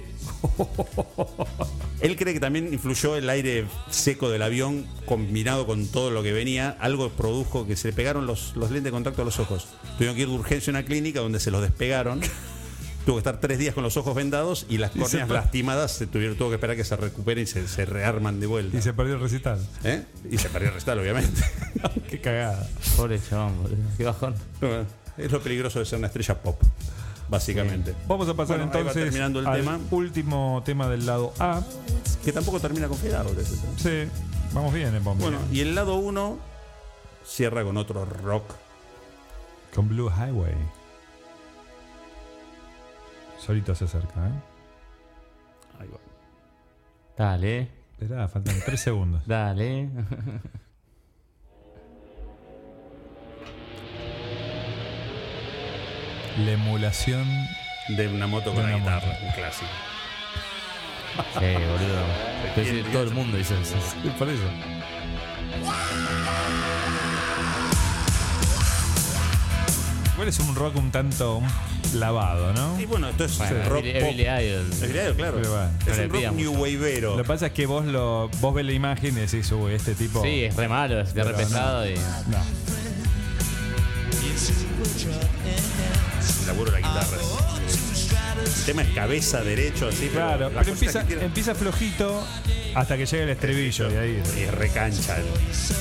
Él cree que también influyó el aire seco del avión combinado con todo lo que venía. Algo produjo que se le pegaron los, los lentes de contacto a los ojos. Tuvieron que ir de urgencia a una clínica donde se los despegaron. Tuvo que estar tres días con los ojos vendados y las Y se córneas per- lastimadas. Se tuvieron, tuvo que esperar que se recuperen y se, se rearman de vuelta. Y se perdió el recital. ¿Eh? Y se perdió el recital, obviamente. Qué cagada. Pobre chabón, boludo. Qué bajón. Bueno, es lo peligroso de ser una estrella pop, básicamente. Vamos a pasar Bueno, ahí va entonces terminando el al tema. último tema del lado A. Que tampoco termina con Fade Out, ese tema. Sí, vamos bien en Bombi. Bueno, y el lado uno cierra con otro rock. Con Blue Highway. Solito se acerca, ¿eh? Ahí va. Dale. Esperá, faltan tres segundos. Dale. La emulación. De una moto con De una una guitarra, moto. un clásico. Sí, boludo. Pero sí, todo el mundo dice eso. Por eso. Igual es un rock un tanto lavado, ¿no? Y bueno, esto es Bueno, rock es pop. Billy Idol. Es Billy Idol, claro. Pero bueno. Es No le un rock pidamos. new waveero. Lo que pasa es que vos lo vos ves la imagen y decís, uy, este tipo. Sí, es re malo, es de re Pero no. pesado y. No. El laburo de la guitarra. El tema es cabeza, derecho, así. Claro, la pero cosita empieza, que tiene- empieza flojito hasta que llega el estribillo y ahí. Y recancha. el-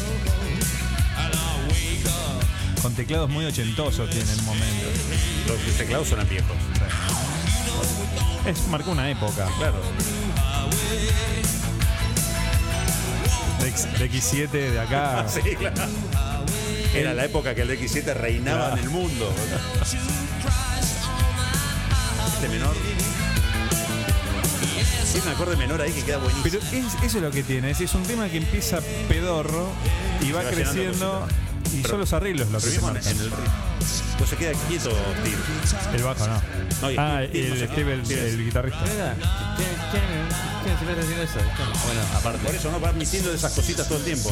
Con teclados muy ochentosos tiene el momento. Los teclados suenan viejos. Es, marcó una época. Claro. De, X- de equis siete de acá. Sí, claro. Era la época que el equis siete reinaba Claro. en el mundo. Este menor. Tiene un acorde menor ahí que queda buenísimo. Pero es- eso es lo que tiene. Es, es un tema que empieza pedorro y va va llenando creciendo. cositas. Y Pero- son los arreglos los que Pero se mismo en marcan. el riff. No se queda quieto, Steve. El bajo, no. No, y Ah, Steve no el se- Steve, el, Steve- el guitarrista. Mira, ¿quién, quién, quién siempre está haciendo eso? Bueno, aparte. Por eso no va admitiendo esas cositas todo el tiempo.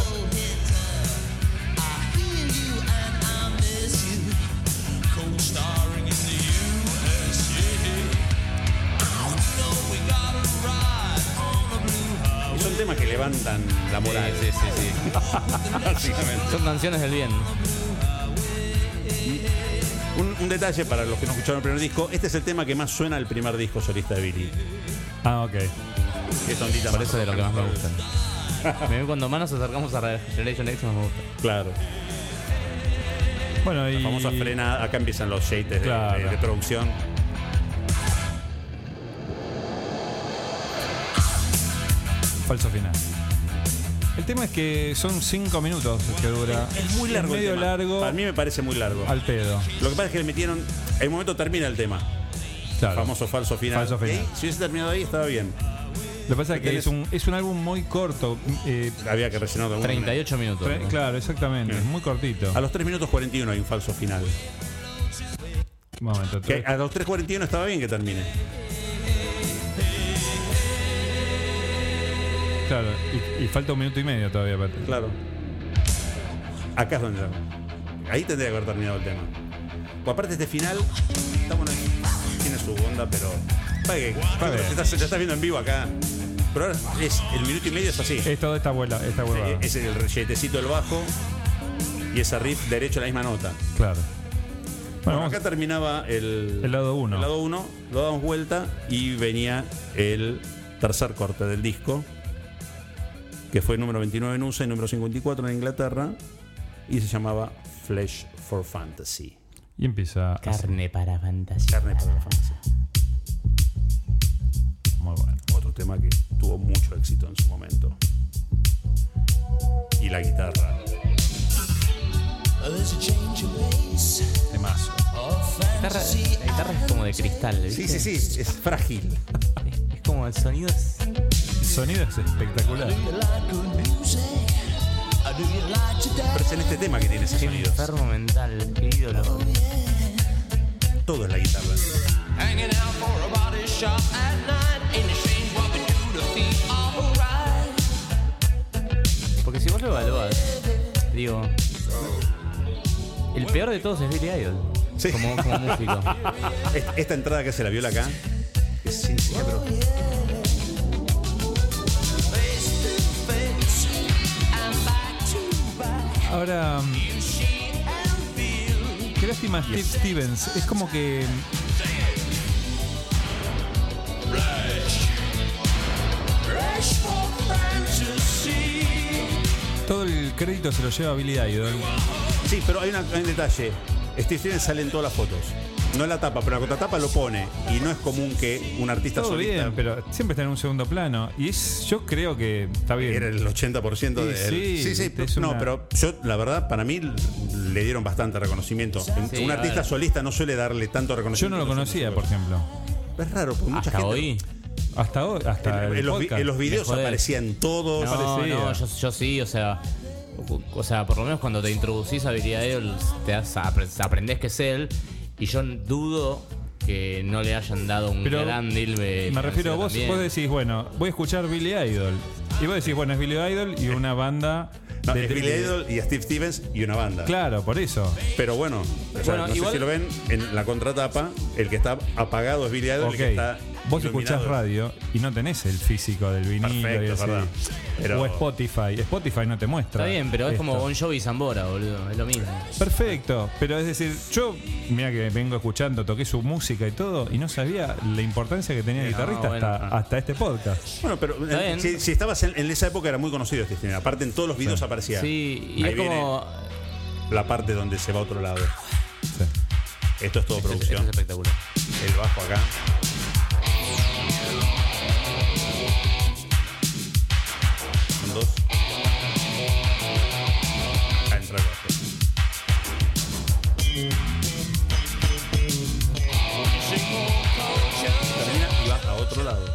Y son temas que levantan la moral. Sí, sí, sí, sí. Básicamente. Son canciones del bien. Un, un detalle para los que no escucharon el primer disco: este es el tema que más suena al primer disco solista de Billy. Ah, ok. Es ondita Por más eso es de lo que más me rock. gustan. Cuando más nos acercamos a Generation X más me gusta. Claro. Bueno, y. La famosa frena, acá empiezan los shades de, Claro. de- de producción. Falso final. El tema es que son cinco minutos que dura. Es muy largo. el medio tema. largo Para mí me parece muy largo. al pedo. Lo que pasa es que le metieron. En un momento termina el tema. Claro. Famoso falso final. Falso final. Y si hubiese terminado ahí, estaba bien. Lo que pasa es que Tenés- es un, es un álbum muy corto. eh, Había que rellenar de alguna treinta y ocho minutos. tre- ¿no? claro, exactamente. Es muy cortito. A los tres minutos cuarenta y uno hay un falso final. Un momento. Que a los tres cuarenta y uno estaba bien que termine. Claro, y, y falta un minuto y medio todavía. Para... Claro. Acá es donde. Ahí tendría que haber terminado el tema. Pues aparte este final. Está bueno. Tiene su onda, pero. Para que, Para ya, ver. estás, ya estás viendo en vivo acá. Pero ahora es, el minuto y medio es así. Es toda esta abuela, esta huevada. Es el relletecito del bajo. Y ese riff derecho a la misma nota. Claro. Bueno, Bueno, vamos acá terminaba el, El lado uno. El lado uno, lo damos vuelta y venía el tercer corte del disco, que fue el número veintinueve en U S A y número cincuenta y cuatro en Inglaterra, y se llamaba Flesh for Fantasy. y empieza. así. Carne para fantasía. Carne para la fantasía. Muy bueno. Otro tema que tuvo mucho éxito en su momento. Y la guitarra. Temazo. La guitarra, la guitarra es como de cristal. ¿viste? Sí, sí, sí, es frágil. Es, es como el sonido es. El sonido es espectacular. Pero es en este tema que tiene ese Qué sonido. enfermo mental, qué ídolo. Todo es la guitarra. Hanging out for a body shop at night. Ain't it strange what we do to feel alright? Porque si vos lo evaluás, digo. El peor de todos es Billy Idol. Sí. Como, como músico. Esta, esta entrada que se la viola acá es sin cerebro. Ahora. mm, Qué lástima, Steve Stevens. Es como que. Todo el crédito se lo lleva Billy Idol. Sí, pero hay, una- hay un detalle. Steve Stevens sale en todas las fotos. No en la tapa, pero en la contratapa lo pone. Y no es común que un artista Todo solista bien, pero siempre está en un segundo plano. Y es, yo creo que está bien. era el ochenta por ciento Sí, de él. sí, sí, sí, es no, una- pero yo, la verdad, para mí le dieron bastante reconocimiento. Un- Sí, un a artista ver. solista no suele darle tanto Yo reconocimiento. no lo a los conocía, músicos. por ejemplo. Es raro, porque mucha Hasta gente. hoy. Hasta hoy, hasta En, el en los, vi- podcast. en los videos Me jodés. aparecían todos. No, parecía. no, yo, yo sí, o sea, o, o sea, por lo menos cuando te introducís a Billy Idol, te das a, aprendés que es él, y yo dudo que no le hayan dado un Pero gran deal. de me refiero a vos, también. vos decís, bueno, voy a escuchar Billy Idol. Y vos decís, bueno, es Billy Idol y una banda. No, de- es Billy de- Idol y a Steve Stevens y una banda. Claro, por eso. Pero bueno, o sea, Bueno, no igual- sé si lo ven en la contratapa, el que está apagado es Billy Idol, Ok. el que está Vos iluminado. escuchás radio y no tenés el físico del vinilo Perfecto, y es así. verdad. Pero- O Spotify. Spotify no te muestra. Está bien, pero es esto. como Bon Jovi y Zambora, boludo, es lo mismo. Perfecto, pero es decir, yo, mira que vengo escuchando, toqué su música y todo, y no sabía la importancia que tenía el No, guitarrista bueno. hasta, hasta este podcast. Bueno, pero Está eh, bien. si, si estabas en, en esa época era muy conocido este estilo. Aparte en todos los videos aparecía Sí, y Ahí es como. la parte donde se va a otro lado. Sí. Esto es todo Esto es, esto producción. es espectacular. El bajo acá. Son dos. Acá entra el bajo. Termina y va a otro lado.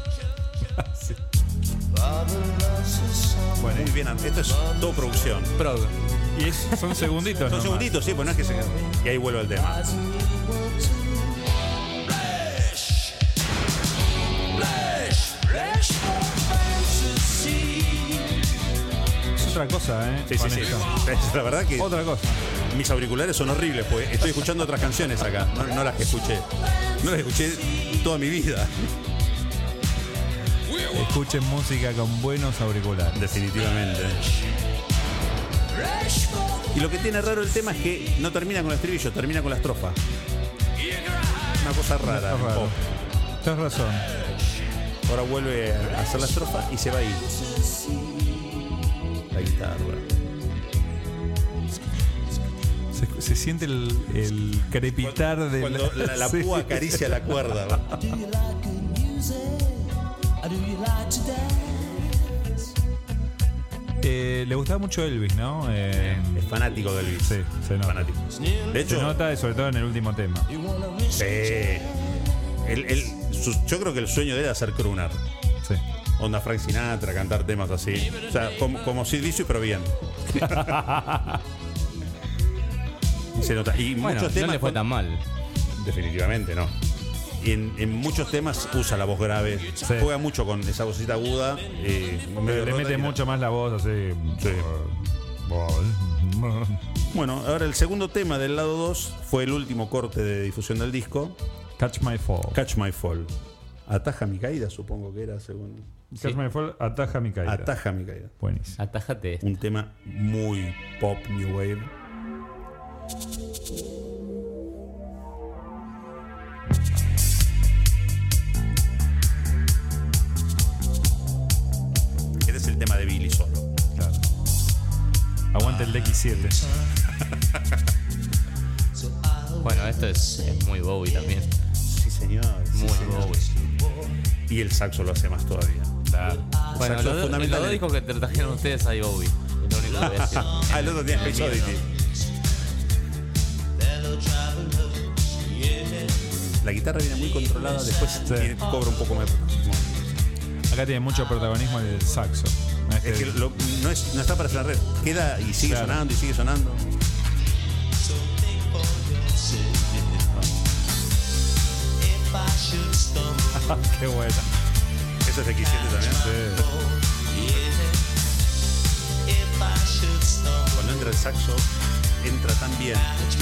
Bueno, Muy bien, esto es todo producción. Prog. y es- son segunditos, Son nomás. segunditos, sí, pues no es que se. Y ahí vuelve al tema. Es otra cosa, ¿eh? Sí, sí, Con sí. esto. Es la verdad que Otra cosa. mis auriculares son horribles, pues estoy escuchando otras canciones acá, no, no las que escuché. No las escuché toda mi vida, Escuchen música con buenos auriculares. definitivamente. Y lo que tiene raro el tema es que no termina con el estribillo, termina con la estrofa. Una cosa rara. Es raro. pop. Tienes razón. Ahora vuelve a hacer la estrofa y se va ahí. La guitarra. Se, se siente el, el crepitar de Cuando la, la Sí. púa acaricia la cuerda. ¿va? Eh, le gustaba mucho Elvis, ¿no? Eh, Es fanático de Elvis. sí, se nota. Fanático. De Se hecho, nota, y sobre todo en el último tema. sí. Él- él- su- yo creo que el sueño de él era ser crooner. Sí. Onda Frank Sinatra, cantar temas así. O sea, como, como Sid Vicious, pero bien. Y se nota. Y Bueno, muchos no temas. le fue con- tan mal. Definitivamente no. Y en, en muchos temas usa la voz grave. Sí. Juega mucho con esa vocecita aguda. eh, medio Le rota mete y la- mucho más la voz así. Sí. Bol. Bueno, ahora el segundo tema del lado dos fue el último corte de difusión del disco. Catch My Fall. Catch My Fall. Ataja mi caída, supongo que era, según. Catch My Fall ataja mi caída. Ataja mi caída. Buenísimo. Atájate. Un tema muy pop, new wave. Este es el tema de Billy solo. Claro. Aguante el D X siete. Bueno, esto es, es muy Bowie también. Sí, señor. sí, Muy señor. Bowie. Y el saxo lo hace más todavía. El Bueno, saxo los es dos fundamental los en- discos que te trajeron ustedes hay Bowie. Es lo único que voy a decir. Ah, el otro tiene Space Oddity. La guitarra viene muy controlada, después tiene- cobra un poco más. Acá tiene mucho protagonismo el saxo. Es que lo- no, es, no está para hacer la red. Queda y sigue Claro. sonando y sigue sonando. Qué buena. Eso es X siete también. Cuando entra el saxo, entra tan bien.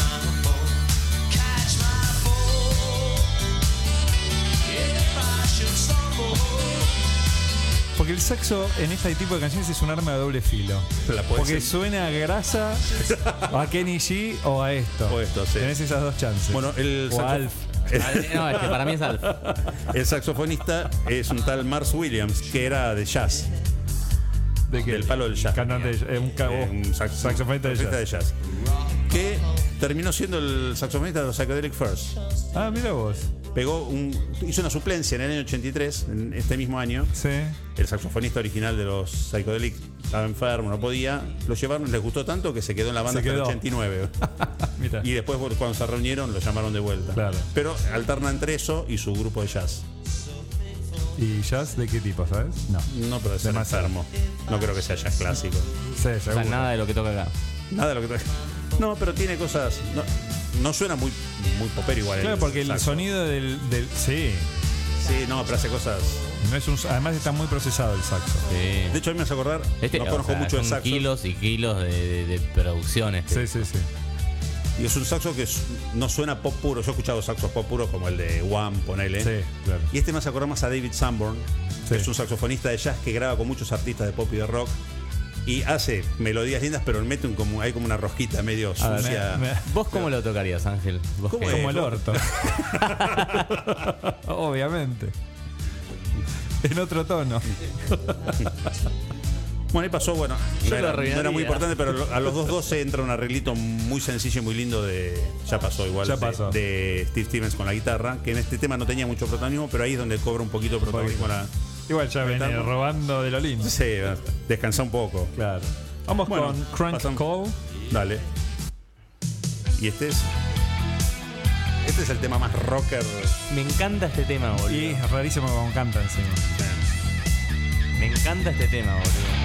Porque el saxo en este tipo de canciones es un arma de doble filo. La podés Porque en- suena a grasa, o a Kenny G o a esto. O esto, sí. Tenés esas dos chances. Bueno, el o a saxo- Alf. No, es que para mí es Alf. El saxofonista es un tal Mars Williams, que era de jazz. ¿De qué? Del palo del jazz. Cantante de- eh, un, ca- Eh, un sax- saxofonista de jazz. jazz. Que terminó siendo el saxofonista de los Psychedelic Furs. Ah, mira vos. Pegó un, hizo una suplencia en el año ochenta y tres, en este mismo año. Sí. El saxofonista original de los Psychedelic estaba enfermo, no podía. Lo llevaron, les gustó tanto que se quedó en la banda Se hasta el quedó. ochenta y nueve. Mira. Y después, cuando se reunieron, lo llamaron de vuelta. Claro. Pero alterna entre eso y su grupo de jazz. ¿Y jazz de qué tipo, sabes? No. No, pero es Demasiado. enfermo. No creo que sea jazz clásico. Sí, O seguro. sea, nada de lo que toca acá. Nada de lo que toca. No, pero tiene cosas. No, no suena muy, muy popero igual. Claro, porque el saxo. sonido del, del. Sí. Sí, no, pero hace cosas. No es un, además está muy procesado el saxo. Sí. De hecho, a mí me hace acordar. Este, no o conozco sea, mucho de son saxo. kilos y kilos de, de, de producción. Este. Sí, sí, sí. Y es un saxo que es- no suena pop puro. Yo he escuchado saxos pop puros como el de Wham, ponele. Sí, claro. Y este me hace acordar más a David Sanborn, que Sí. es un saxofonista de jazz que graba con muchos artistas de pop y de rock. Y hace melodías lindas, pero mete un, como, hay como una rosquita medio A ver, sucia. me- me- ¿Vos cómo lo tocarías, Ángel? ¿Vos ¿Cómo qué? es? como el orto. Obviamente. En otro tono. Bueno, ahí pasó, bueno, Yo no lo era, no era arruinaría. muy importante, pero lo- a los dos doce entra un arreglito muy sencillo y muy lindo de. Ya pasó igual. Ya de- pasó. De, Steve Stevens con la guitarra, que en este tema no tenía mucho protagonismo, pero ahí es donde cobra un poquito de protagonismo la. Igual ya venía Estamos- robando de lo lindo. Sí, descansa un poco. Claro. Vamos Bueno, con Crank pasamos. Call. Dale. Y este es. Este es el tema más rocker. Me encanta este tema, boludo. Y es rarísimo como canta encima. Me encanta este tema, boludo.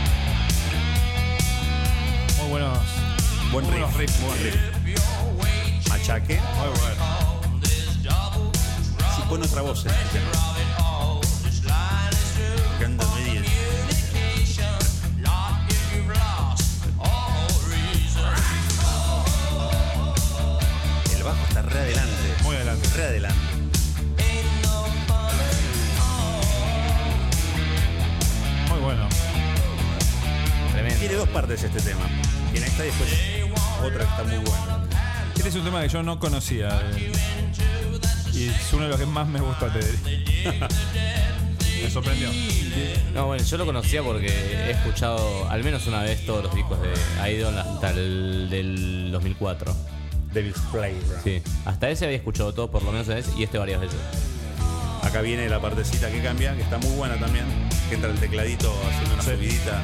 Muy buenos. Buen muy riff. buenos riffs. Buen riff. Machaque. Muy bueno. Sí, pone otra voz en este tema. Canta medio. El bajo está re adelante. Muy adelante. Re adelante. Muy bueno. Tremendo. Tiene dos partes este tema. Tiene esta y después otra que está muy buena. Este es un tema que yo no conocía. eh, Y es uno de los que más me gusta, te diré. Me sorprendió. No, bueno, yo lo conocía porque he escuchado al menos una vez todos los discos de Idol hasta el del dos mil cuatro. Devil's Playground. Sí. Hasta ese había escuchado todo por lo menos una vez y este varias veces. Acá viene la partecita que cambia, que está muy buena también. Que entra el tecladito haciendo una Sí. subidita.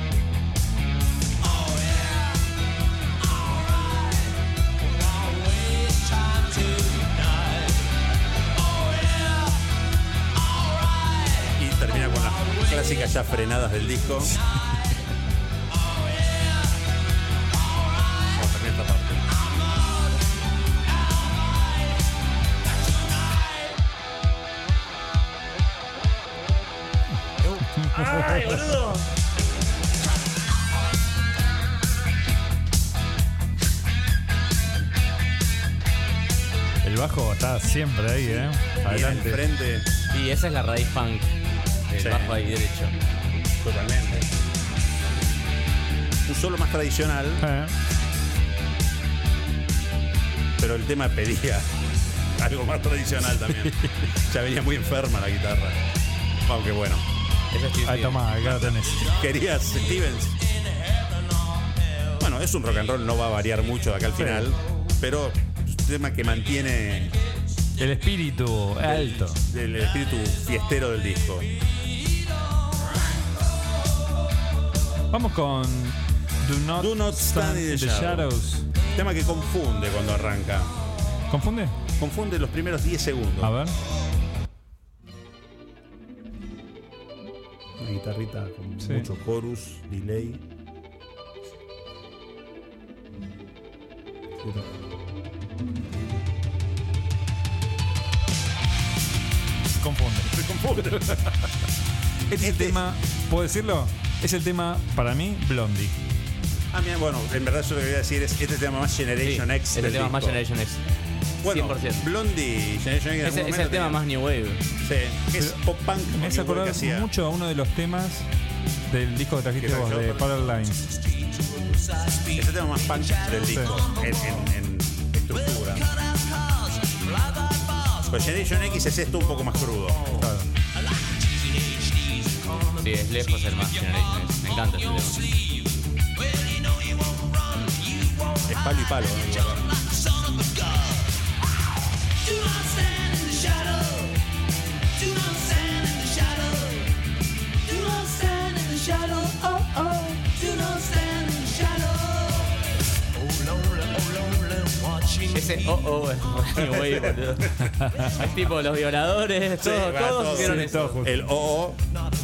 Y termina con las clásicas ya frenadas del disco. Vamos a terminar esta parte. El bajo está siempre ahí, ¿eh? Y en el Adelante. frente, Y esa es la raíz punk del Sí. bajo ahí derecho. totalmente. Un solo más tradicional, Eh, pero el tema pedía algo más tradicional también. Ya venía muy enferma la guitarra. Aunque bueno, Ese es Steve Ahí Stevens. toma, acá lo tenés. querías Stevens. Bueno, es un rock and roll, no va a variar mucho de acá al Sí. final, pero es un tema que mantiene El espíritu alto. el espíritu fiestero del disco. Vamos con Do Not, Do Not Stand in the Shadows. Tema que confunde cuando arranca. ¿Confunde? Confunde los primeros diez segundos. A ver. Una guitarrita con Sí. mucho chorus, delay. Confunde. Se confunde. Este es el Este- tema, ¿puedo decirlo? Es el tema, para mí, Blondie. Ah, mira, bueno, en verdad yo lo que voy a decir es este tema más Sí, Generation X. es el del tema más disco. Generation X. Bueno, cien por ciento. Blondie, Generation X. en Es, algún es momento el tema tenía- más New Wave. Sí, que es pop punk. Me hace como acordar que hacía. mucho a uno de los temas del disco que trajiste ¿Qué vos, tal, de yo? Power Lines. Es el tema más punk del disco en, en- en estructura. Pues Generation X es esto un poco más crudo. Claro. Sí, es lejos el más Generation X. Me encanta ese tema. Es palo y palo. ¿no? Es Ese oh oh es Ronnie Way, boludo. Es tipo los violadores, Sí, todos, va, todos todos, hicieron sí, eso. todos juntos. El O O.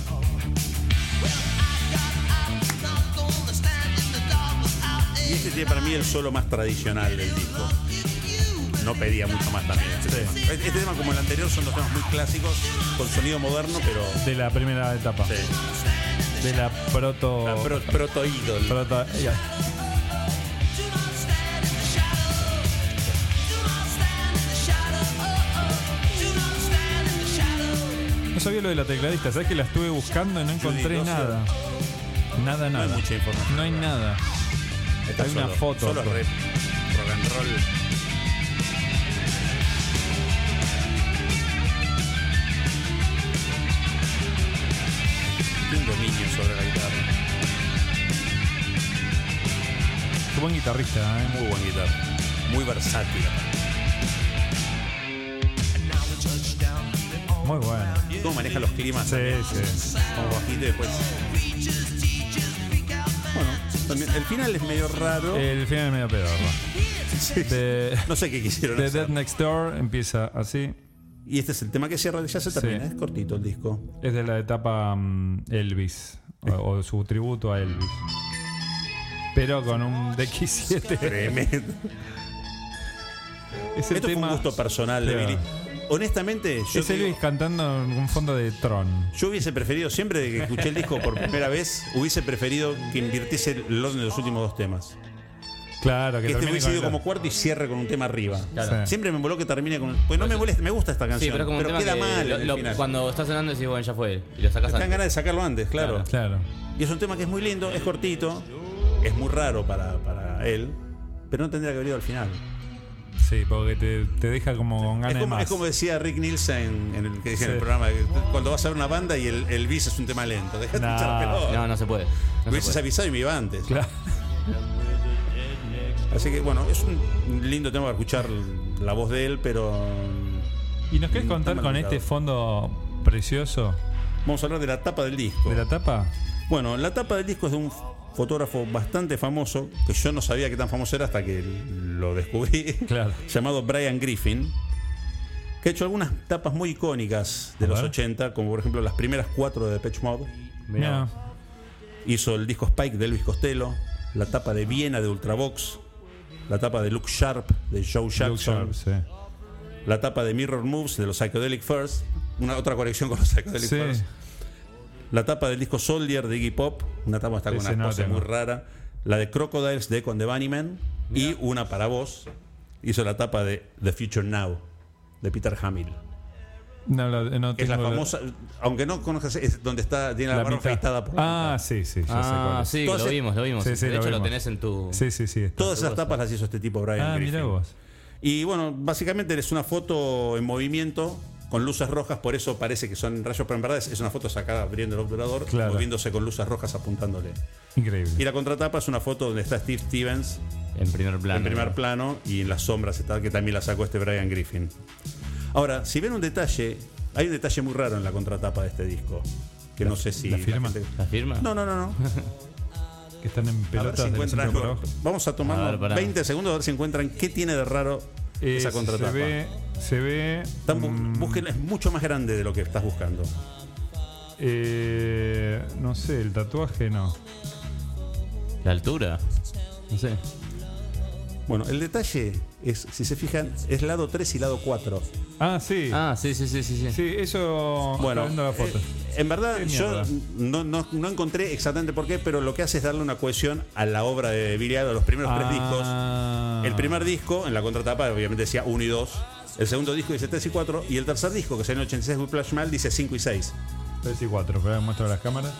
Y este tiene para mí el solo más tradicional del disco. No pedía mucho más también. Este, Sí. tema. Este tema, como el anterior, son dos temas muy clásicos, con sonido moderno, pero. De la primera etapa. Sí. De la proto. La pro- proto-idol. proto- ya. No sabía lo de la tecladista, sabes que la estuve buscando y no encontré no sé. nada. Nada, No nada. hay mucha información. No hay nada. Está Hay una solo- foto. Solo rap, rock and roll. Tiene un dominio sobre la guitarra. Qué buen guitarrista, ¿eh? Muy buen guitarra. Muy versátil. Muy bueno. ¿Cómo maneja los climas? Sí, también? sí. Como bajito y después. Bueno, también, el final es medio raro. El final es medio pedorro. Sí. De, No sé qué quisieron de hacer. Dead Next Door empieza así. Y este es el tema que cierra, ya se termina. Sí. Es cortito el disco. Es de la etapa mm, Elvis. O, o su tributo a Elvis. Pero con un D X siete. Tremendo. Es el Esto tema, fue un gusto personal de Claro. Billy. Honestamente, yo, Es te digo, Elvis cantando en un fondo de Tron. yo hubiese preferido, siempre de que escuché el disco por primera vez, hubiese preferido que invirtiese el orden de los últimos dos temas. Claro, que Que este termine hubiese con ido el- como cuarto y cierre con un tema arriba. Claro. Sí. Siempre me moló que termine con. Pues no me molesta, me gusta esta Sí, canción. pero es como un tema queda que mal lo- en el lo- final. cuando está sonando decís, bueno, ya fue. Y lo sacas Te dan antes. ganas de sacarlo antes, claro. Claro. Y es un tema que es muy lindo, es cortito, es muy raro para, para él, pero no tendría que haber ido al final. Sí, porque te, te deja como con ganas Es de como, más. es como decía Rick Nielsen en el, que decía en el Sí. programa, que cuando vas a ver una banda y el, el bis es un tema lento. Dejate No, echar pelota. No, no se puede. No se Hubieses puede. avisado y me iba antes. Claro. Así que bueno, es un lindo tema para escuchar la voz de él, pero ¿Y nos querés Está contar mal con ubicado. este fondo precioso vamos a hablar de la tapa del disco. de la tapa? Bueno, la tapa del disco es de un fotógrafo bastante famoso, que yo no sabía que tan famoso era hasta que lo descubrí, Claro. llamado Brian Griffin, que ha hecho algunas tapas muy icónicas de A los ver. ochenta, como por ejemplo las primeras cuatro de Depeche Mode. Mira. Hizo el disco Spike de Elvis Costello, la tapa de Viena de Ultravox, la tapa de Look Sharp de Joe Jackson, Luke Sharp, sí. la tapa de Mirror Moves de los Psychedelic Furs, una otra conexión con los Psychedelic Sí. Furs, la tapa del disco Soldier de Iggy Pop, una tapa está con Ese una no lo cosa tengo. muy rara, la de Crocodiles de Echo and the Bunnymen y una para vos, hizo la tapa de The Future Now de Peter Hamill. No, la- no Que es la tengo famosa, aunque no conozcas, es donde está, tiene la, la barba mitad. afeitada por la Ah, mitad. sí, sí, ya sé cuál Ah, es. sí, que Todas lo es- vimos, lo vimos. Sí, sí, de lo hecho, lo vimos. tenés en tu. Sí, sí, sí. está. Todas esas tapas las hizo este tipo Brian Ah, Griffin. mirá vos. Y bueno, básicamente es una foto en movimiento con luces rojas, por eso parece que son rayos, pero en verdad es, es una foto sacada abriendo el obturador, Claro. moviéndose con luces rojas apuntándole. Increíble. Y la contratapa es una foto donde está Steve Stevens En primer plano. en primer ¿no? plano y en las sombras está, que también la sacó este Brian Griffin. Ahora, si ven un detalle, hay un detalle muy raro en la contratapa de este disco, que no sé si... la firma? gente- ¿La firma? No, no, no, no. Que están en A ver pelotas si de la encuentran cintura algo. para abajo. Vamos a A tomarnos ver, pará. veinte segundos a ver si encuentran qué tiene de raro Eh, esa contratapa. Se ve. Se ve Están bu- mm, busquen- es mucho más grande de lo que estás buscando. eh, no sé, el tatuaje no. ¿La altura? No sé. Bueno, el detalle es, si se fijan, es lado tres y lado cuatro. Ah, sí. Ah, sí, sí, sí, sí. sí. Sí, eso. Bueno, Está viendo la foto. eh, en verdad Qué yo mierda. no, no, no encontré exactamente por qué, pero lo que hace es darle una cohesión a la obra de Billy Idol, los primeros tres discos. Ah. El primer disco, en la contratapa, obviamente decía uno y dos. El segundo disco dice tres y cuatro. Y el tercer disco, que salió en el ochenta y seis, Whiplash Mal, dice cinco y seis. tres y cuatro, pero muestro las cámaras.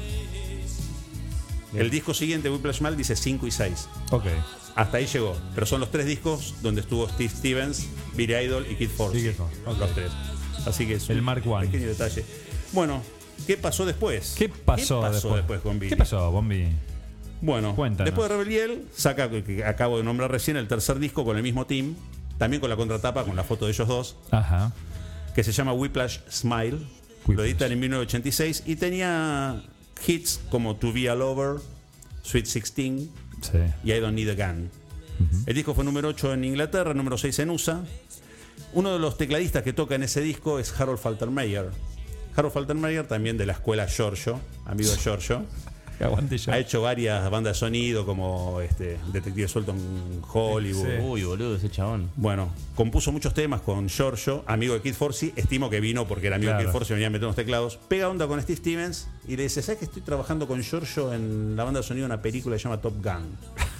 El disco siguiente, Whiplash Mal, dice cinco y seis. Ok. Hasta ahí llegó. Pero son los tres discos donde estuvo Steve Stevens, Billy Idol y Kid Force. Y Kid Force, ok. Los tres. Así que es El un Mark One. pequeño detalle. Bueno, ¿qué pasó después? ¿Qué pasó, después? con Billy? ¿Qué pasó, Bombi? Bueno, Cuéntanos. después de Rebel Yell, saca, que- que acabo de nombrar recién, el tercer disco con el mismo team, también con la contratapa, con la foto de ellos dos, Ajá. que se llama Whiplash Smile. Lo Whiplash. editan en mil novecientos ochenta y seis y tenía hits como To Be a Lover, Sweet sixteen Sí. y I Don't Need a Gun. El disco fue número ocho en Inglaterra, número seis en U S A. Uno de los tecladistas que toca en ese disco es Harold Faltermeyer. Harold Faltermeyer, también de la escuela Giorgio, amigo de Giorgio. Aguante ya. Ha hecho varias bandas de sonido como este, Detective Suelto en Hollywood. Sí. Uy, boludo, ese chabón. Bueno, compuso muchos temas con Giorgio, amigo de Kid Forsey. Estimo que vino porque era amigo Claro. de Kid Forsey, venía a meter unos teclados. Pega onda con Steve Stevens y le dice: ¿sabes que estoy trabajando con Giorgio en la banda de sonido de una película que se llama Top Gun?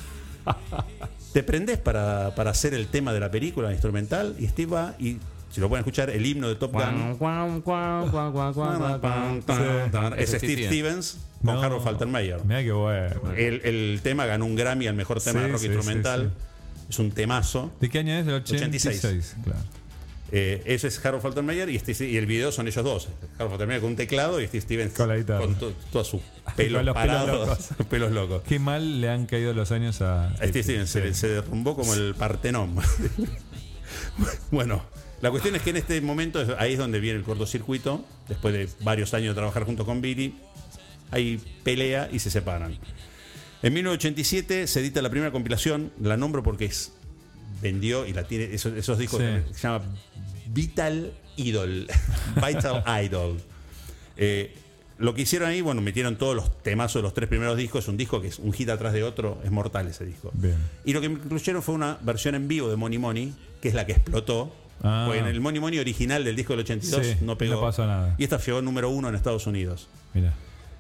¿Te prendés para, para hacer el tema de la película instrumental? Y Steve va y, si lo pueden escuchar, el himno de Top Gun. Guau, guau, guau, guau, guau, guau. Es Ese Steve Steve Stevens con No. Harold Faltermeyer. Mira qué bueno. El, el tema ganó un Grammy al mejor tema Sí, de rock sí, instrumental. sí, Es un temazo. ¿De qué año es? Del ochenta y seis. ochenta y seis. Claro. Eh, ese es Harold Faltermeyer y, Steve- y el video son ellos dos. Harold Faltermeyer con un teclado y Steve Stevens Con la guitarra. con to- toda su pelo Con los pelos parados, locos. pelos locos. Qué mal le han caído los años a. A Steve Stevens se, se derrumbó como el Partenón. Bueno, la cuestión es que en este momento es- ahí es donde viene el cortocircuito. Después de varios años de trabajar junto con Billy, hay pelea y se separan. En mil novecientos ochenta y siete se edita la primera compilación. La nombro porque es vendió y la tiene esos, esos discos Sí. que se llama Vital Idol. Vital Idol. Eh, lo que hicieron ahí, bueno, metieron todos los temazos de los tres primeros discos. Es un disco que es un hit atrás de otro. Es mortal ese disco. Bien. Y lo que me incluyeron fue una versión en vivo de Money Money, que es la que explotó. Ah. Porque en el Money Money original del disco del ochenta y dos Sí, no pegó. no pasó nada. Y esta llegó número uno en Estados Unidos. Mira.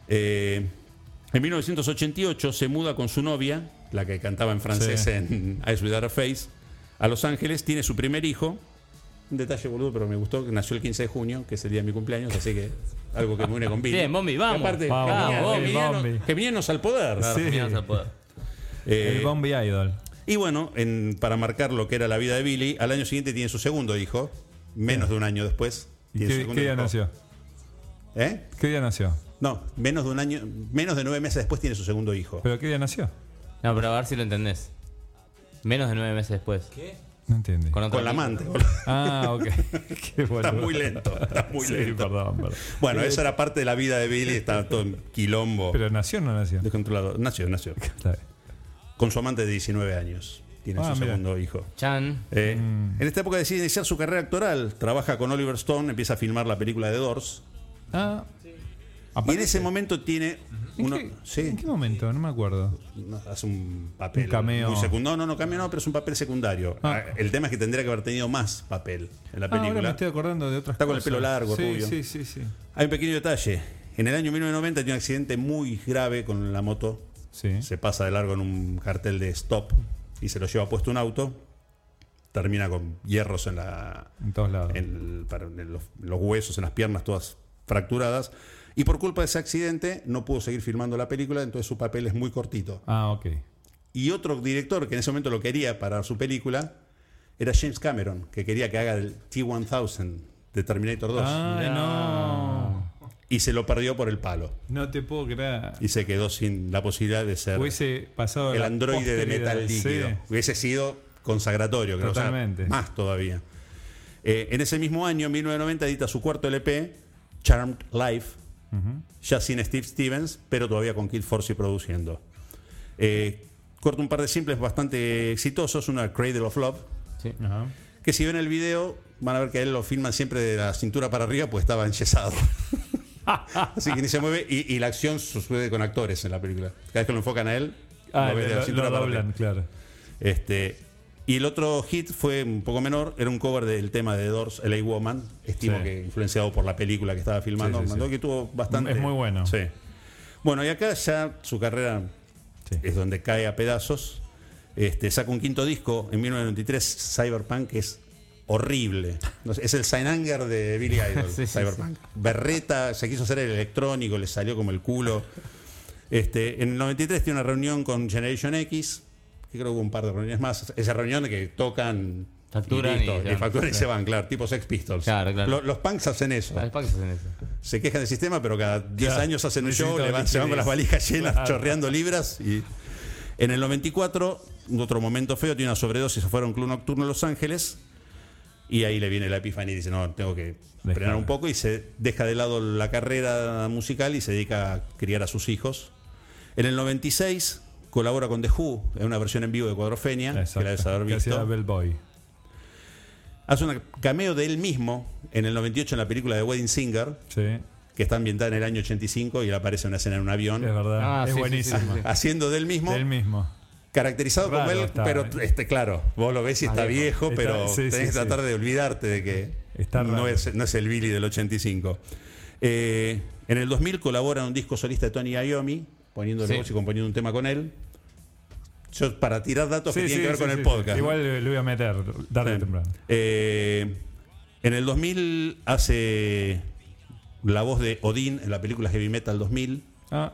Eh, en mil novecientos ochenta y ocho se muda con su novia, la que cantaba en francés Sí. en Eyes Without a Face, a Los Ángeles. Tiene su primer hijo. Un detalle boludo, pero me gustó, que nació el quince de junio, que es el día de mi cumpleaños, así que algo que me une con Billy. Bien, Bombi, vamos. Y aparte, Vamos, Geminiano- Bombi, Geminiano- Bombi. Geminianos al poder. Claro, Sí. Geminianos al poder. Eh, El Bombi Idol. Y bueno, en- para marcar lo que era la vida de Billy, al año siguiente tiene su segundo hijo, menos de un año después. ¿Y tiene su qué, segundo qué día hijo. nació? ¿Eh? ¿Qué día nació? No, menos de un año, menos de nueve meses después tiene su segundo hijo. ¿Pero qué día nació? No, pero a ver si lo entendés. Menos de nueve meses después. No entiende. Con, otro Con la tipo. amante. boludo. Ah, ok. Qué boludo. Está muy lento, está muy Sí, lento. perdón, perdón. Bueno, esa era parte de la vida de Billy, estaba todo en quilombo, ¿Pero nació o no nació? descontrolado. Nació, nació. Está bien. Con su amante de diecinueve años. Tiene Ah, su mira. segundo hijo. Chan. Eh, Mm. En esta época decide iniciar su carrera actoral. Trabaja con Oliver Stone, empieza a filmar la película de Doors. Ah. Y en ¿Aparece? ese momento tiene ¿En, uno, qué, sí, ¿En qué momento? No me acuerdo. no, hace un papel Un cameo. muy secundario. No, no, no cameo no, pero es un papel secundario. Ah. El tema es que tendría que haber tenido más papel en la Ah, ahora me película. estoy acordando de otras Está con el cosas. pelo largo, sí, rubio. Sí, sí, sí. Hay un pequeño detalle. En el año mil novecientos noventa tiene un accidente muy grave con la moto. Sí. Se pasa de largo en un cartel de stop y se lo lleva puesto un auto. Termina con hierros en la En todos lados. en, el- para- en los, los huesos, en las piernas todas fracturadas. Y por culpa de ese accidente no pudo seguir filmando la película, entonces su papel es muy cortito. Ah, ok. Y otro director que en ese momento lo quería para su película era James Cameron, que quería que haga el T mil de Terminator dos. Ay, no. Y se lo perdió por el palo. No te puedo creer. Y se quedó sin la posibilidad de ser Hubiese pasado el la androide de posteridad. metal líquido. Sí. Hubiese sido consagratorio, creo. O sea, Totalmente. más todavía. Eh, en ese mismo año, mil novecientos noventa, edita su cuarto L P, Charmed Life, Ujú. ya sin Steve Stevens, pero todavía con Kid Forsey produciendo. Eh, corta un par de simples bastante exitosos, una Cradle of Love, Sí. Ajá. que si ven el video van a ver que a él lo filman siempre de la cintura para arriba, pues estaba enyesado. Así que ni se mueve y, y la acción sucede con actores en la película. Cada vez que lo enfocan a él, Ah, lo ves de la lo, cintura lo para doblan, arriba. claro. Este, y el otro hit fue un poco menor, era un cover del tema de Doors, L A Woman, estimo Sí. que influenciado por la película que estaba filmando, Sí, sí, mandó sí. que tuvo bastante. Es muy bueno. Sí. Bueno, y acá ya su carrera Sí. es donde cae a pedazos. Este, saca un quinto disco en mil novecientos noventa y tres, Cyberpunk, que es horrible. No sé, es el Signanger de Billy Idol, Sí, sí, Cyberpunk. Berreta, se quiso hacer el electrónico, le salió como el culo. Este, en el noventa y tres tiene una reunión con Generation X, que creo que hubo un par de reuniones más. Esa reunión de que tocan, Facturan y, listo, y y ya. facturan y se van, claro, tipo Sex Pistols. Claro, claro. Lo- los punks hacen eso. Las Pax hacen eso. Se quejan del sistema, pero cada diez Ya, años hacen un show, necesito le van, se van con las liquidez. valijas llenas, Claro. chorreando libras. Y en el noventa y cuatro, otro momento feo, tiene una sobredosis, se fue a un club nocturno en Los Ángeles. Y ahí le viene la epifanía y dice, no, tengo que Dejar. frenar un poco. Y se deja de lado la carrera musical y se dedica a criar a sus hijos. En el noventa y seis colabora con The Who en una versión en vivo de Cuadrofenia, que la debes haber que hacía visto. Bellboy. Hace un cameo de él mismo en el noventa y ocho en la película de Wedding Singer, Sí, que está ambientada en el año ochenta y cinco y él aparece en una escena en un avión, es verdad. Ah, es sí, sí, buenísimo. sí, sí, sí. haciendo de él mismo, Del mismo. caracterizado como Raro él, está, pero ¿eh? este, claro, vos lo ves y está viejo, Está- pero sí, tenés sí, que sí. tratar de olvidarte de que Está no raro. es, no es el Billy del ochenta y cinco. Eh, en el dos mil colabora en un disco solista de Tony Iommi, poniéndole Sí. voz y componiendo un tema con él. Yo, para tirar datos Sí, que tienen sí, que ver sí, con sí, el sí. podcast. Igual lo voy a meter tarde o Sí. temprano. Eh, en el dos mil hace la voz de Odín en la película Heavy Metal dos mil. Ah,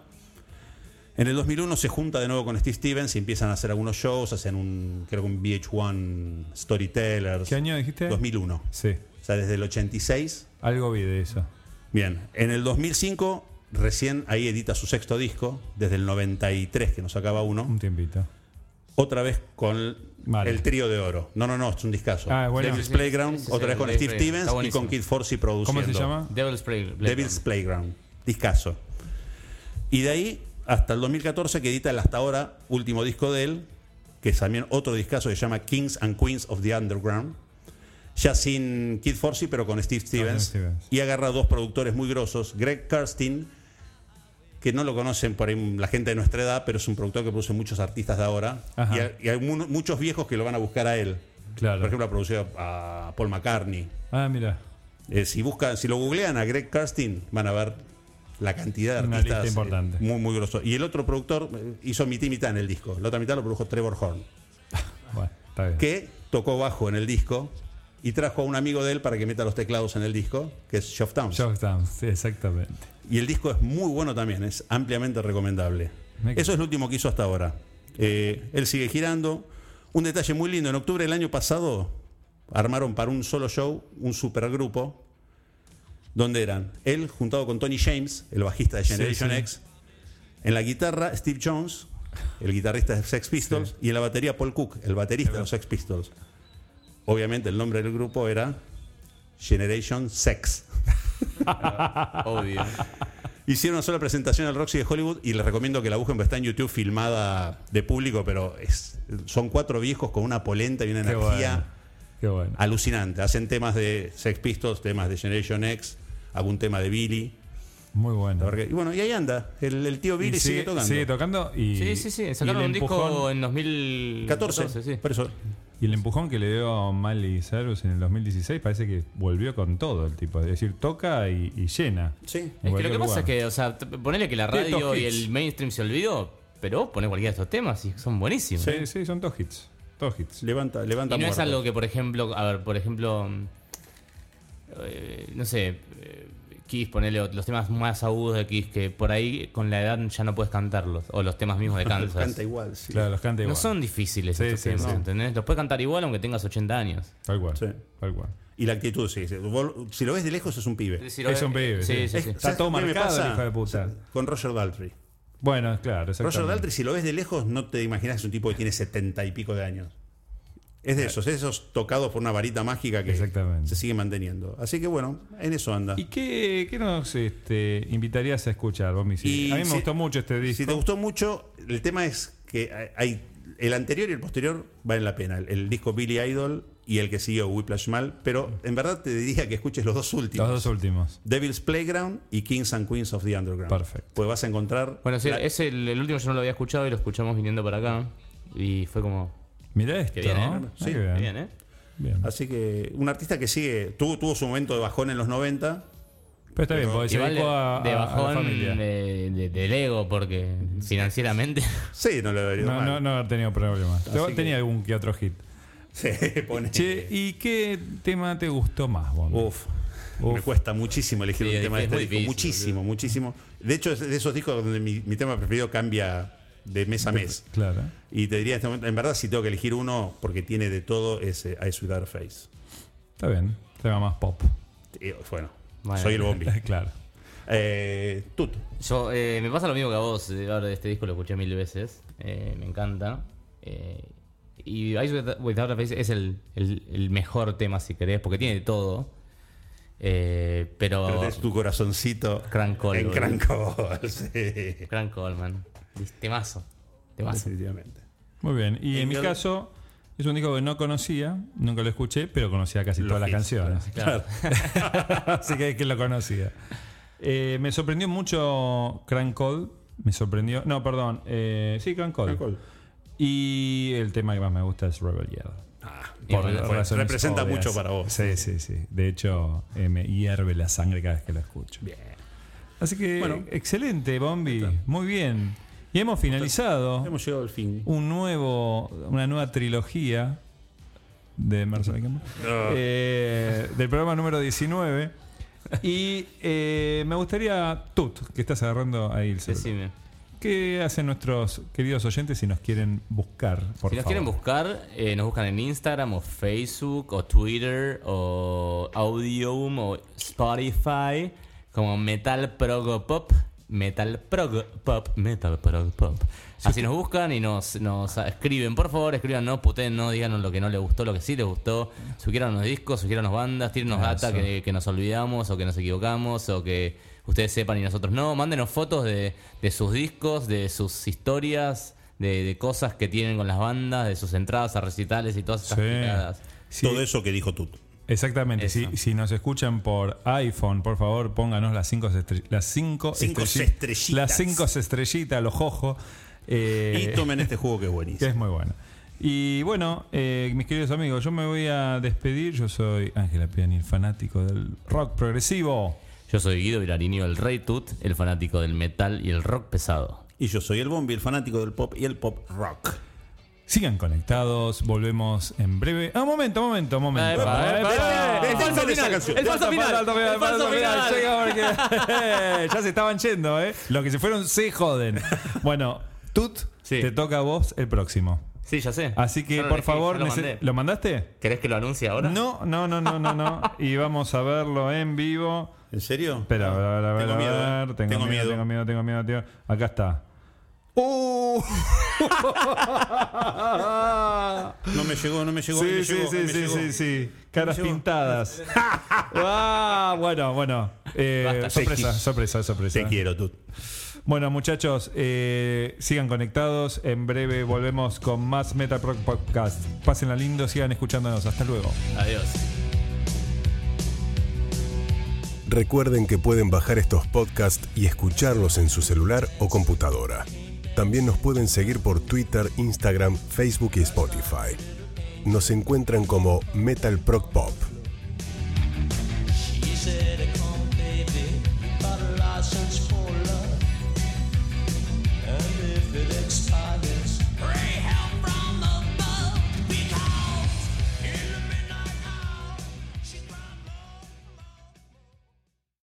En el dos mil uno se junta de nuevo con Steve Stevens y empiezan a hacer algunos shows, hacen un, creo que un V H uno Storytellers. ¿qué año dijiste? dos mil uno. Sí, O sea, desde el ochenta y seis. algo vi de eso. Bien, en el dos mil cinco recién ahí edita su sexto disco, desde el noventa y tres que nos sacaba uno. Un tiempito. Otra vez con Vale. el trío de oro. No, no, no, es un discazo. Ah, bueno. Devil's Sí, sí, Playground, sí, sí, otra sí, vez con Devil's Steve Playground. Stevens Está y buenísimo. con Kid Forsey produciendo. ¿Cómo se llama? Devil's Play- Devil's Playground. Playground. Discazo. Y de ahí hasta el dos mil catorce que edita el hasta ahora último disco de él, que es también otro discazo que se llama Kings and Queens of the Underground. Ya sin Kid Forsey, pero con Steve Stevens. Stevens. Y agarra dos productores muy grosos. Greg Kurstin, que no lo conocen por ahí la gente de nuestra edad, pero es un productor que produce muchos artistas de ahora. Ajá. Y hay, y hay mu- muchos viejos que lo van a buscar a él. Claro. Por ejemplo, ha producido a Paul McCartney. Ah, mira. Eh, si buscan, si lo googlean a Greg Kurstin, van a ver la cantidad de Una artistas lista importante. eh, muy muy grosso. Y el otro productor eh, hizo mitad y mitad en el disco. La otra mitad lo produjo Trevor Horn, Bueno, está bien. que tocó bajo en el disco y trajo a un amigo de él para que meta los teclados en el disco, que es Geoff Towns. Showdown, sí, exactamente. Y el disco es muy bueno también, es ampliamente recomendable. Me- Eso es lo último que hizo hasta ahora. Eh, él sigue girando. Un detalle muy lindo, en octubre del año pasado armaron para un solo show un supergrupo donde eran él juntado con Tony James, el bajista de Generation Sí, sí. X, en la guitarra Steve Jones, el guitarrista de Sex Pistols, y en la batería Paul Cook, el baterista de los Sex Pistols. Obviamente el nombre del grupo era Generation Sex. Obvio. Hicieron una sola presentación al Roxy de Hollywood y les recomiendo que la busquen, porque está en YouTube filmada de público, pero es, son cuatro viejos con una polenta y una Qué energía bueno. Qué bueno. alucinante. Hacen temas de Sex Pistols, temas de Generation X, algún tema de Billy. Muy bueno. La verdad que- Y bueno, y ahí anda, el, el tío Billy Y sigue, tocando. Sigue tocando y. Sí, sí, sí. y Sacaron el un disco empujón- en dos mil catorce, sí. por eso. Y el empujón que le dio Miley Cyrus en el dos mil dieciséis parece que volvió con todo el tipo. Es decir, toca y, y llena. Sí. Es que Cualquier lo que pasa lugar. es que, o sea, t- ponele que la Sí, radio top y hits. el mainstream se olvidó, pero vos ponés cualquiera de estos temas y son buenísimos. Sí, sí, son dos hits. Dos hits. Levanta, levanta Y no es muertos. algo que, por ejemplo, a ver, por ejemplo, mm, eh, no sé, eh, Kiss, ponele ot- los temas más agudos de Kiss, que por ahí con la edad ya no puedes cantarlos, o los temas mismos de Kansas. Canta igual, sí. Claro, los canta No igual. son difíciles Sí, estos sí, temas, sí. ¿entendés? Los puedes cantar igual aunque tengas ochenta años. Tal cual. Sí. Tal cual. Y la actitud, sí. sí. Vos, si lo ves de lejos, es un pibe. Si Es lo- un pibe, sí. Sí, sí, Es- sí. Está ¿sabes todo qué me marcado, pasa? el hijo de puta. Con Roger Daltrey. Bueno, claro, exactamente. Roger Daltrey, si lo ves de lejos, no te imaginas que es un tipo que tiene setenta y pico de años. Es de esos, es de esos tocados por una varita mágica que Exactamente. se sigue manteniendo. Así que bueno, en eso anda. ¿Y qué, qué nos este, invitarías a escuchar, vos, Missy? Y A mí me si- gustó mucho este disco. Si te gustó mucho, el tema es que hay el anterior y el posterior valen la pena. El, el disco Billy Idol y el que siguió Whiplash Mal, pero en verdad te diría que escuches los dos últimos. Los dos últimos. Devil's Playground y Kings and Queens of the Underground. Perfecto. Pues vas a encontrar. Bueno, sí, la- ese el, el último yo no lo había escuchado y lo escuchamos viniendo para acá. Y fue como. Mirá esto, Qué bien, ¿eh? ¿no? Sí, Ah, qué Qué bien, ¿eh? Bien. Así que un artista que sigue, tuvo, tuvo su momento de bajón en los noventa. Pero está bien, pero porque se Igual de, dedicó a, de a- a la bajón familia. de, de- del ego, porque financieramente. Sí, no le habría ido No, mal. no, no haber tenido problemas. Así que- Tenía algún que otro hit. Sí, pone. Che, ¿y qué tema te gustó más, vos? Uf, Uf. me cuesta muchísimo elegir Sí, un tema de es este muy disco. difícil, muchísimo, muchísimo. De hecho, es de esos discos donde mi, mi tema preferido cambia de mes a mes. Claro. Y te diría en este momento, en verdad, si tengo que elegir uno, porque tiene de todo, es eh, Eyes Without a Face. Está bien. Tema más pop. Y, bueno, Bueno. soy el bombi. claro. Eh, Tuto. Yo, eh, me pasa lo mismo que a vos. eh, Ahora este disco lo escuché mil veces. eh, me encanta. Eh, y Eyes Without Without a Face es el, el, el mejor tema, si querés, porque tiene de todo. Eh, pero. Pero tenés tu corazoncito Crank Call, en boludo. Crank Call, sí. Crank Coleman. Temazo. Te vas. Definitivamente. Muy bien. Y en mi Angel- caso, es un disco que no conocía, nunca lo escuché, pero conocía casi Los todas las hits, canciones. Claro. Así que, que lo conocía. Eh, me sorprendió mucho Crank Call. Me sorprendió. No, perdón. Eh, sí, Crank Call. Crank Call. Y el tema que más me gusta es Rebel Yell. Y Por bueno, razones representa obvias. mucho para vos. Sí, sí, sí. De hecho, eh, me hierve la sangre cada vez que lo escucho. Bien. Así que, Bueno. excelente, Bombi. Muy bien. Y hemos finalizado Hemos llegado al fin. un nuevo, una nueva trilogía de Emerson Lake and Palmer, eh, del programa número diecinueve. Y eh, me gustaría, Tut, que estás agarrando ahí el celular. Decime. ¿Qué hacen nuestros queridos oyentes si nos quieren buscar? Por Si nos favor? quieren buscar, eh, nos buscan en Instagram o Facebook o Twitter o Audium o Spotify como Metal Prog Pop. Metal Prog Pop. Metal Prog Pop. Así nos buscan y nos, nos escriben. Por favor, escríbanos, putéennos, díganos lo que no les gustó, lo que sí les gustó. Sugieran discos, sugieran bandas, tírennos data Eso. que, que nos olvidamos o que nos equivocamos o que ustedes sepan y nosotros no. Mándenos fotos de, de sus discos, de sus historias, de, de cosas que tienen con las bandas, de sus entradas a recitales y todas esas Sí. picadas. Sí, Todo eso que dijo Tut. exactamente. Eso. Si, si nos escuchan por iPhone, por favor, pónganos las cinco, estre- las cinco, Cinco estrelli- estrellitas. Las cinco estrellitas, los ojos. Eh, Y tomen este jugo que es que buenísimo. es muy bueno. Y bueno, eh, mis queridos amigos, yo me voy a despedir. Yo soy Ángela Piani, el fanático del rock progresivo. Yo soy Guido Virarinho, el Rey Tut, el fanático del metal y el rock pesado. Y yo soy el Bombi, el fanático del pop y el pop rock. Sigan conectados, volvemos en breve. Ah, un momento, un momento, un momento. Epa, epa, Epa, el falso esa final, canción. el falso final, Falta, falta, el falso falta, final. llega porque- ya se estaban yendo, ¿eh? Los que se fueron se joden. Bueno, Tut, Sí. te toca a vos el próximo. Sí, ya sé. Así que, Yo lo por elegí, favor, yo lo, nece- mandé. ¿lo mandaste? ¿Querés que lo anuncie ahora? No, no, no, no, no, no. Y vamos a verlo en vivo. ¿En serio? Espera, a ver, a ver, a ver, Tengo a miedo, ver. eh. Tengo, Tengo miedo, miedo. tengo miedo, tengo miedo, tío. Acá está. ¡Uh! No me llegó, no me llegó. Sí, me sí, llegó, sí, me sí, llegó. sí, sí. Caras llegó. pintadas. Ah, bueno, bueno. Eh, Basta, sorpresa, te qui- sorpresa, sorpresa. Te quiero, Tut. Bueno, muchachos, eh, sigan conectados. En breve volvemos con más Metal Rock Podcast. Pásenla lindo, sigan escuchándonos. Hasta luego. Adiós. Recuerden que pueden bajar estos podcasts y escucharlos en su celular o computadora. También nos pueden seguir por Twitter, Instagram, Facebook y Spotify. Nos encuentran como Metal Prog Pop. She said